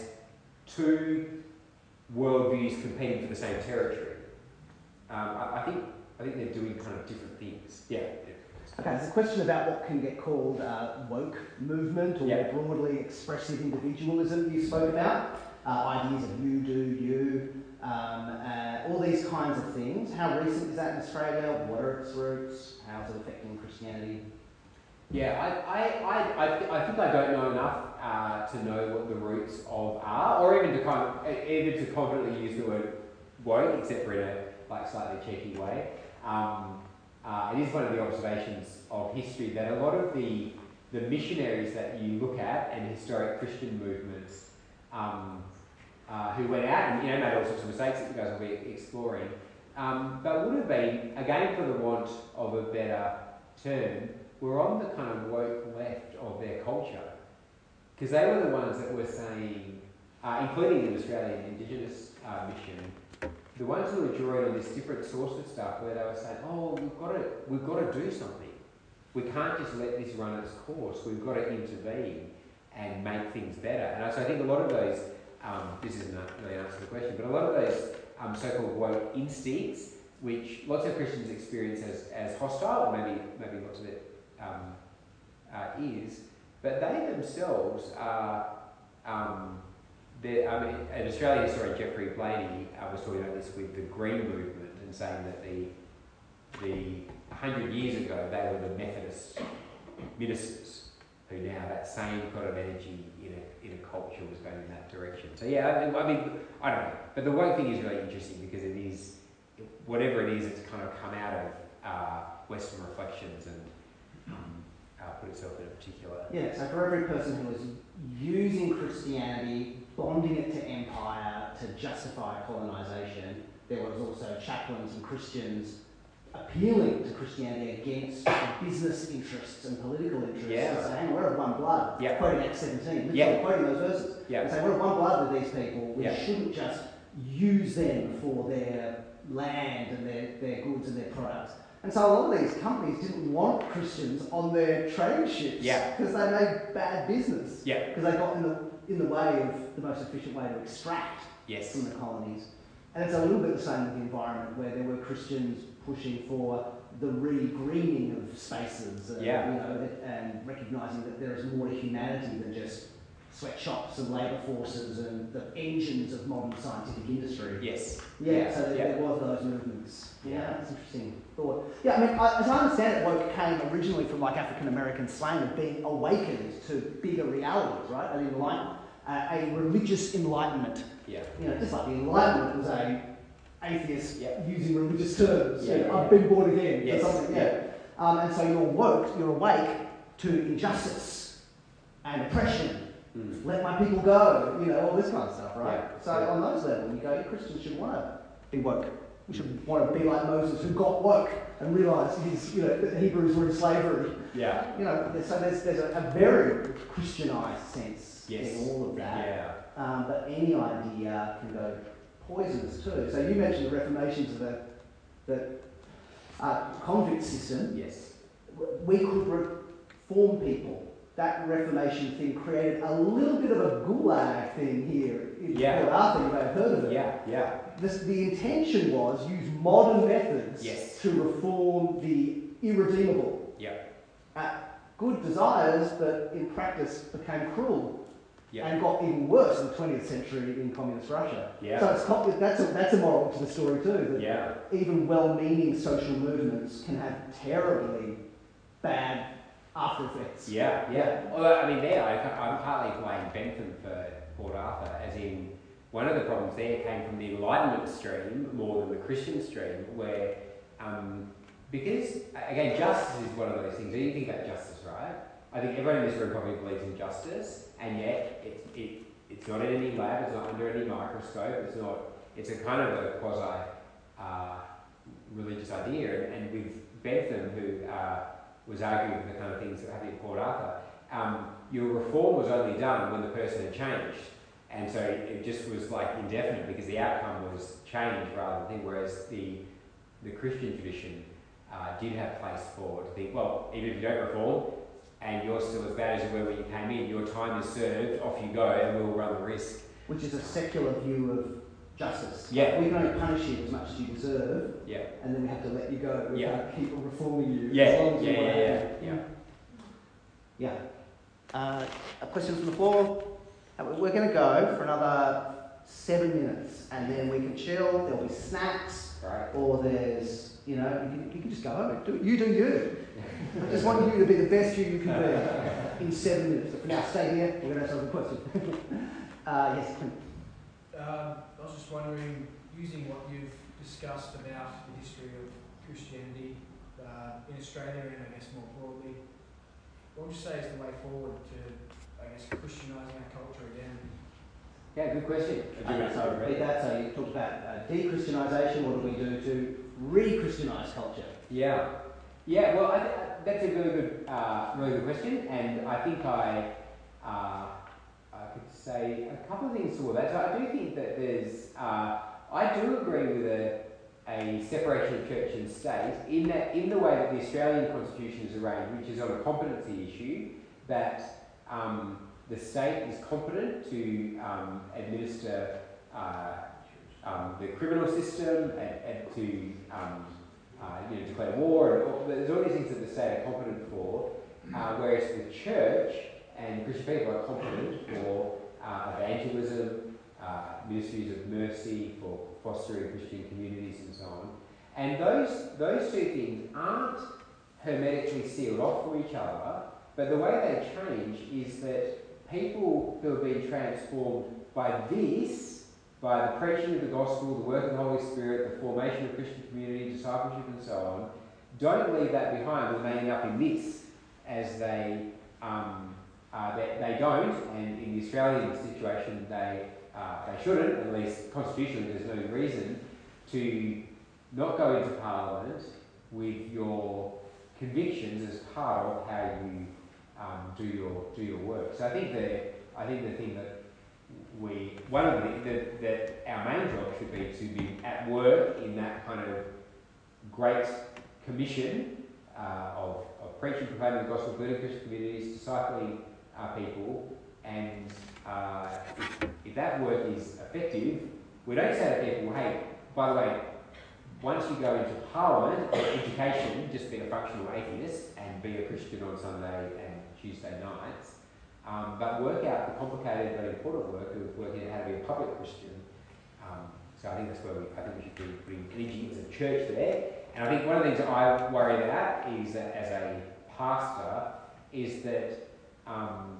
two worldviews competing for the same territory. Um, I, I think I think they're doing kind of different things. Yeah. Okay, there's a question about what can get called uh, woke movement or Yeah. broadly expressive individualism you spoke about. Uh, ideas of you do you, um, uh, all these kinds of things. How recent is that in Australia? What are its roots? How is it affecting Christianity? Yeah, I, I, I, I, th- I think I don't know enough uh, to know what the roots of are, or even to kind of, even to confidently use the word woke, except for in a like slightly cheeky way. Um, uh, it is one of the observations of history that a lot of the the missionaries that you look at and historic Christian movements um, uh, who went out and you know made all sorts of mistakes that you guys will be exploring, um, but would have been, again for the want of a better term, were on the kind of woke left of their culture, because they were the ones that were saying, uh, including the Australian Indigenous uh, mission, the ones who were drawing on this different source of stuff, where they were saying, "Oh, we've got to, we've got to do something. We can't just let this run its course. We've got to intervene and make things better." And so I think a lot of those, um, this isn't really an answer to the question, but a lot of those um, so-called woke instincts, which lots of Christians experience as, as hostile, or maybe maybe lots of it um, uh, is, but they themselves are. Um, The, I mean, an Australian historian, Geoffrey Blaney, uh, was talking about this with the Green Movement and saying that the the hundred years ago they were the Methodist ministers who now that same kind of energy in a in a culture was going in that direction. So yeah, I mean, I, mean, I don't know, but the woke thing is really interesting because it is whatever it is, it's kind of come out of uh, Western reflections and um, uh, put itself in a particular. Yeah. So for every person who was using Christianity, bonding it to empire to justify colonisation, there was also chaplains and Christians appealing to Christianity against business interests and political interests, Yeah. and saying we're of one blood. Yeah. Quoting Acts seventeen, literally Yeah. quoting those verses. Yeah. And saying we're of one blood with these people. We Yeah. shouldn't just use them for their land and their, their goods and their products. And so a lot of these companies didn't want Christians on their trade ships Yeah. because they made bad business. Yeah. Because they got in the in the way of the most efficient way to extract Yes. from the colonies. And it's a little bit the same with the environment, where there were Christians pushing for the re-greening of spaces, uh, Yeah. you know, and recognising that there is more to humanity than just sweatshops and labour forces and the engines of modern scientific industry. Yes. Yeah, so there, Yeah. there was those movements. Yeah, Yeah. that's an interesting thought. Yeah, I mean, I, as I understand it, woke came originally from like African American slang of being awakened to bigger realities, right? An enlightenment, uh, a religious enlightenment. Yeah. You know, just like the Enlightenment was a atheist Yeah. using religious terms. Yeah, You know, yeah. I've been born again. Yes. Or something. Yeah. Um, and so you're woke, you're awake to injustice and oppression. Mm. Let my people go, you know, all this kind of stuff, right? Yeah. So Yeah. on those levels, you go, you Christians should want to be woke. We should want to be like Moses, who got woke and realised his, you know, that the Hebrews were in slavery. Yeah. You know, so there's there's a, a very Christianised sense Yes. in all of that. Yeah. Um, but any idea can go poisonous too. So you mentioned the reformations of the the uh, convict system. Yes. We could reform people. That Reformation thing created a little bit of a gulag thing here in Yeah. Port Arthur. You may have heard of it. Yeah. Yeah. This, the intention was use modern methods Yes. to reform the irredeemable. Yeah. Uh, good desires, but in practice became cruel. Yeah. And got even worse in the twentieth century in communist Russia. Yeah. So it's, com- that's, a, that's a moral to the story too, that Yeah. even well-meaning social movements can have terribly bad after effects. Yeah, yeah. Although, I mean, there, I, I'm partly blaming Bentham for Port Arthur, as in, one of the problems there came from the Enlightenment stream more than the Christian stream, where, um, because, again, justice is one of those things. You think about justice, right? I think everyone in this room probably believes in justice, and yet it's, it, it's not in any lab, it's not under any microscope, it's not, it's a kind of a quasi uh, religious idea, and, and with Bentham, who uh, was arguing for the kind of things that were happening at Port Arthur, um, your reform was only done when the person had changed. And so it just was like indefinite because the outcome was change rather than thing, whereas the the Christian tradition uh, did have place for to think, well, even if you don't reform and you're still as bad as you were when you came in, your time is served, off you go, and we'll run the risk. Which is a secular view of justice. Yeah. We're going to punish you as much as you deserve, Yeah. and then we have to let you go. We Yeah. can't keep reforming you Yeah. as long as Yeah. you want Yeah. to. Yeah. Yeah. Yeah. Uh, a question from the floor? Uh, We're going to go for another seven minutes, and then we can chill. There'll be snacks, Right. or there's, you know, you can, you can just go home. Do, you do you. I just want you to be the best you you can be in seven minutes. But for now, stay here. We're going to have some questions. uh, yes, Clint. Um, I was just wondering, using what you've discussed about the history of Christianity uh, in Australia and I guess more broadly, what would you say is the way forward to, I guess, Christianising our culture again? Yeah, good question. Okay, so repeat that. So you talked about uh, de-Christianisation. What do we do to re-Christianise culture? Yeah, yeah. Well, I th- that's a really good, uh, really good question, and I think I, uh, I could say a couple of things for that. So I do think that there's, uh, I do agree with a, a separation of church and state in that, in the way that the Australian Constitution is arranged, which is on a competency issue, that um, the state is competent to um, administer uh, um, the criminal system and, and to um, uh, you know, declare war. And all, there's all these things that the state are competent for, uh, whereas the church and Christian people are competent for uh, evangelism, uh, ministries of mercy, for fostering Christian communities and so on. And those, those two things aren't hermetically sealed off for each other, but the way they change is that people who have been transformed by this, by the preaching of the gospel, the work of the Holy Spirit, the formation of Christian community, discipleship and so on, don't leave that behind when they end up in this, as they um, uh, they, they don't, and in the Australian situation they uh, they shouldn't, at least constitutionally there's no reason to not go into Parliament with your convictions as part of how you um, do your do your work. So I think the I think the thing that we one of the that, that our main job should be to be at work in that kind of great commission uh, of, of preaching, proclaiming the gospel, building Christian communities, discipling uh, people, and uh, if, if that work is effective, we don't say to people, hey, by the way, once you go into Parliament, education, just be a functional atheist and be a Christian on Sunday and Tuesday nights, um, but work out the complicated but important work of working out how to be a public Christian. Um, so I think that's where we, I think we should be putting energy as a church there. And I think one of the things that I worry about is that as a pastor is that um,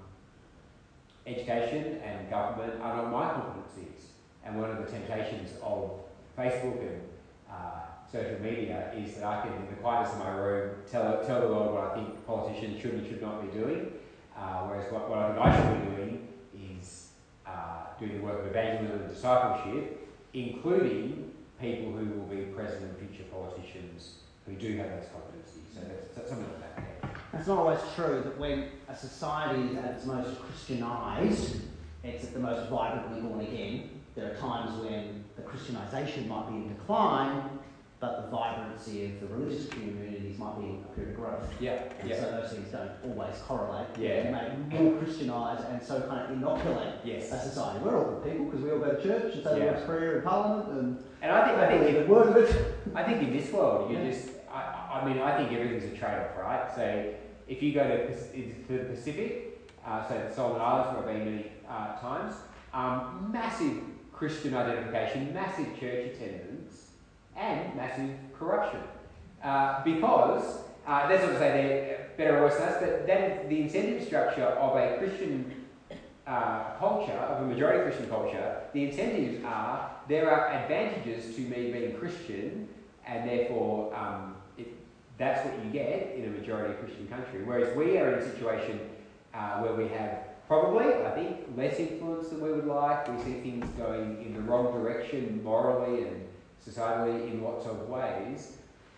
education and government are not my competencies. And one of the temptations of Facebook and uh, social media is that I can, in the quietness of my room, tell tell the world what I think politicians should and should not be doing. Uh, whereas what, what I think I should be doing is uh, doing the work of evangelism and discipleship, including people who will be present and future politicians who do have those competencies. So that's, that's something like that. Yeah. It's not always true that when a society is at its most Christianised, it's at the most vibrantly born again. There are times when the Christianisation might be in decline, but the vibrancy of the religious communities might be in a period of growth. Yeah, And yeah. so those things don't always correlate. Yeah. They may more Christianise and so kind of inoculate Yes. a society. We're all good people because we all go to church and say the Yeah. Lord's Prayer in Parliament and And I think I think believe if, the word of it. I think in this world you Yeah. just I, I mean I think everything's a trade-off, right? So if you go to, Pac- to the Pacific, uh, so the Solomon Islands where I've been many uh, times, um, massive Christian identification, massive church attendance, and massive corruption. Uh, because, uh, that's not to say they're better or worse than us, but that is the incentive structure of a Christian uh, culture, of a majority Christian culture. The incentives are, there are advantages to me being Christian, and therefore um, it, that's what you get in a majority Christian country. Whereas we are in a situation uh, where we have probably, I think, less influence than we would like. We see things going in the wrong direction morally and societally in lots of ways.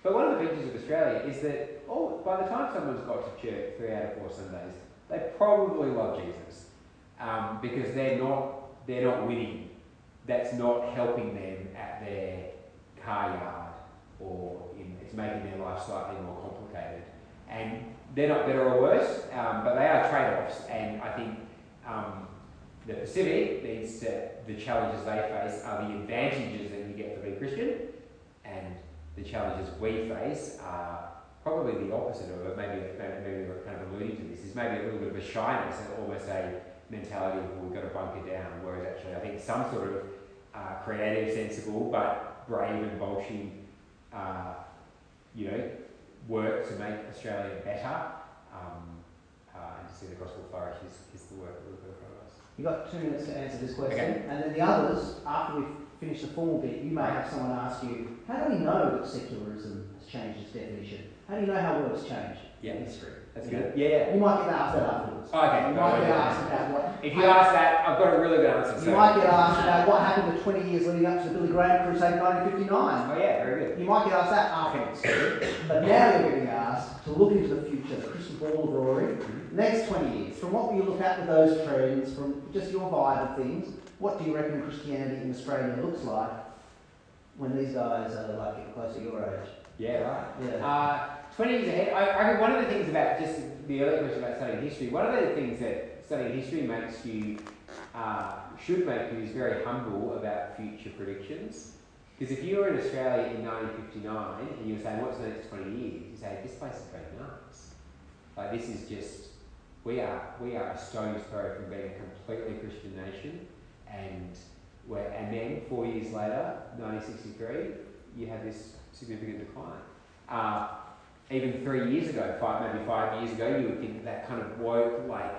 But one of the features of Australia is that oh, by the time someone's got to church three out of four Sundays, they probably love Jesus um, because they're not they're not winning. That's not helping them at their car yard, or in, it's making their life slightly more complicated. And they're not better or worse, um, but they are trade-offs. And I think um, the Pacific needs to, the challenges they face are the advantages that you get for being Christian, and the challenges we face are probably the opposite of it. Maybe, maybe, maybe we're kind of alluding to this, is maybe a little bit of a shyness and almost a mentality of, well, we've got to bunker down, whereas actually I think some sort of uh, creative, sensible, but brave and bolshy, uh, you know, work to make Australia better um, uh, and to see the gospel flourish is, is the work that we've got in front of us. You've got two minutes to answer this question. Okay. And then the others, after we've finished the formal bit, you may have someone ask you, how do we know that secularism has changed its definition? How do you know how words change Yeah. in history? That's Yeah. good. Yeah, yeah. You might get asked that afterwards. Oh, okay. You No, might no, get no. asked about what... If you ask that, I've got a really good answer. You So. might get asked about what happened the twenty years leading up to the Billy Graham Crusade in nineteen fifty-nine. Oh yeah, very good. You might get asked that afterwards. But now you're getting asked to look into the future, the crystal ball of Rory, the next twenty years. From what you look at with those trends, from just your vibe of things, what do you reckon Christianity in Australia looks like when these guys are like getting close to your age? Yeah, right. Yeah. Uh, twenty years ahead, I, I think one of the things about just the earlier question about studying history, one of the things that studying history makes you, uh, should make you, is very humble about future predictions. Because if you were in Australia in nineteen fifty-nine and you were saying, what's the next twenty years? You say, this place is going nuts. Like, this is just, we are we are a stone's throw from being a completely Christian nation. And we're, and then, four years later, nineteen sixty-three, you have this significant decline. Uh, even three years ago, five, maybe five years ago, you would think that kind of woke, like,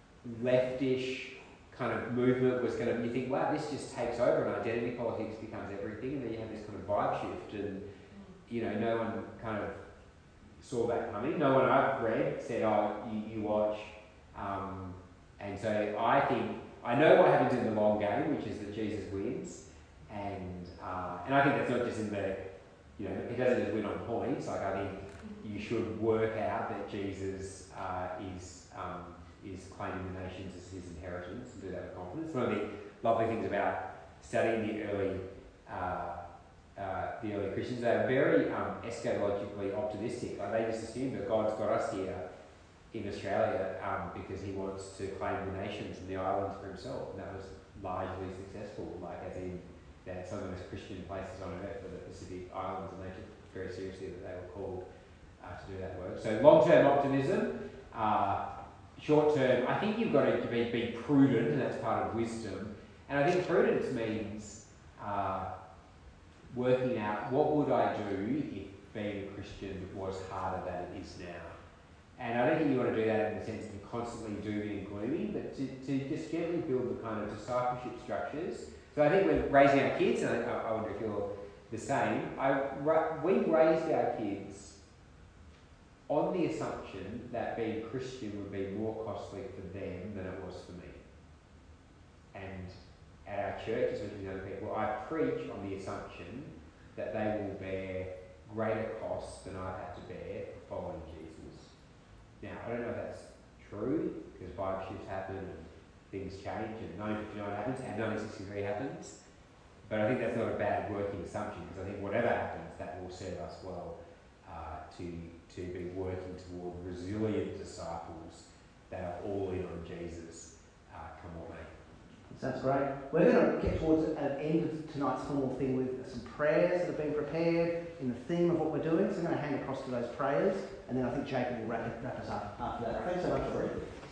leftish kind of movement was going to, you think, wow, this just takes over and identity politics becomes everything, and then you have this kind of vibe shift, and, you know, no one kind of saw that coming. No one I've read said, oh, you, you watch. Um, and so I think, I know what happens in the long game, which is that Jesus wins, and uh, and I think that's not just in the, you know, he doesn't just win on points. Like, I think you should work out that Jesus uh, is um, is claiming the nations as his inheritance, and do that with confidence. One of the lovely things about studying the early uh, uh, the early Christians, they are very um, eschatologically optimistic. Like, they just assume that God's got us here in Australia um, because he wants to claim the nations and the islands for himself, and that was largely successful. Like, as in, that some of the most Christian places on earth were the Pacific Islands, and they took very seriously that they were called uh, to do that work. So long-term optimism, uh, short-term, I think you've got to be, be prudent, and that's part of wisdom. And I think prudence means uh, working out, what would I do if being a Christian was harder than it is now? And I don't think you want to do that in the sense of constantly dooming and gloomy, but to, to just gently build the kind of discipleship structures. So I think when raising our kids, and I, I wonder if you're the same, I, we raised our kids on the assumption that being Christian would be more costly for them than it was for me. And at our church, especially with other people, I preach on the assumption that they will bear greater costs than I've had to bear for following Jesus. Now, I don't know if that's true, because vibe shifts happen and things change, and nineteen fifty-nine happens, and nineteen sixty-three happens. But I think that's not a bad working assumption, because I think whatever happens, that will serve us well uh, to, to be working toward resilient disciples that are all in on Jesus, uh, come what may. Sounds great. We're going to get towards an end of tonight's formal thing with some prayers that have been prepared in the theme of what we're doing. So I'm going to hang across to those prayers, and then I think Jacob will wrap, wrap us up after that. Thanks so much, Rory.